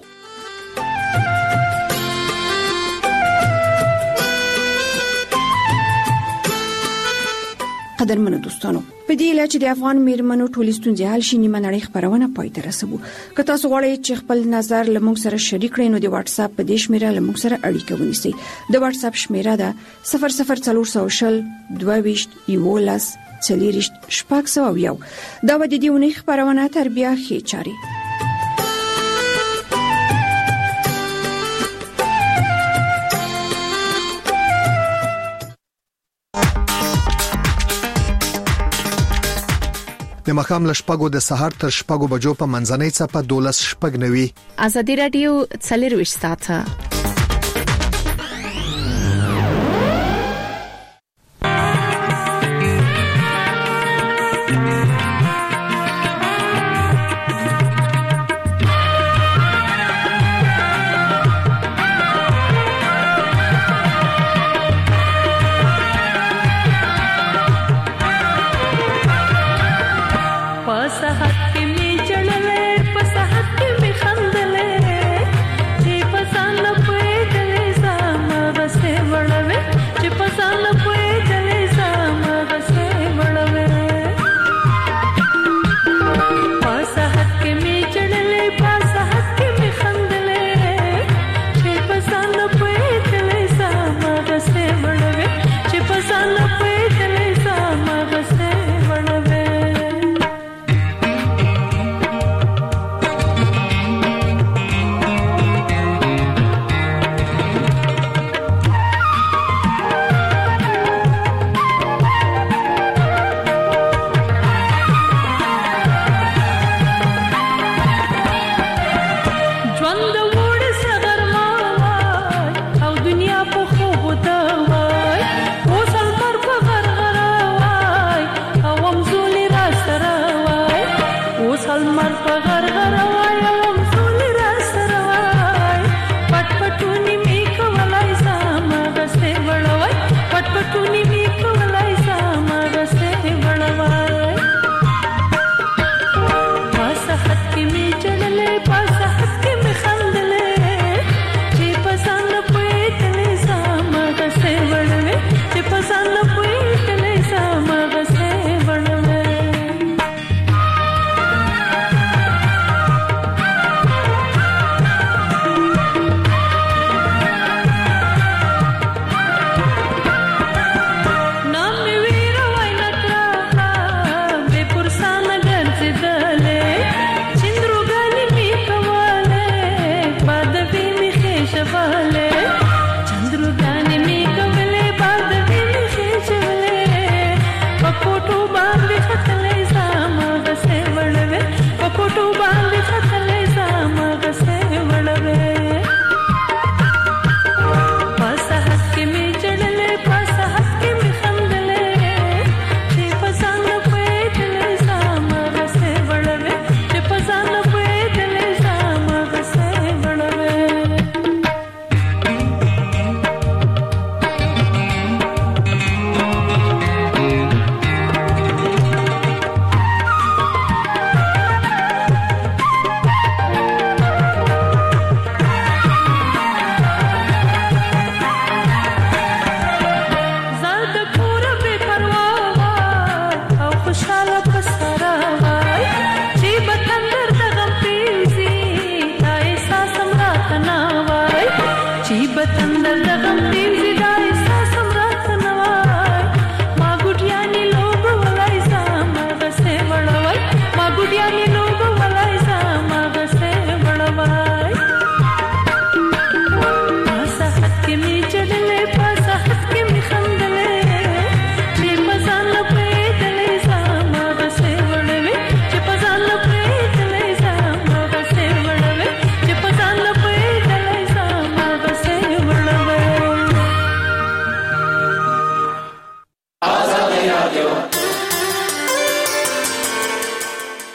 قدرمنو دوستانو، په دې اله چې د افغان میرمنو ټولې ستونزې حل شي نیمه نړۍ خبرونه پای ته رسوو. که تاسو غواړئ چې خپل نظر له موږ سره شریک کړئ نو د واتس اپ په دې شمیره له موږ سره اړیکه ونیسئ. د واتس اپ شمیره ده صفر صفر څلور سوه شل دوه ویشت یولس څلېرویشت شپږ سوه یو. دا به د دې اونۍ خبرونه تر بیا ښې چارې. د مخام لشپګو د سحر تر شپګو بجو په منځنۍ چپه دولس شپګ نوي. ازادي رادیو څلېرویشت ساعته په سحر کې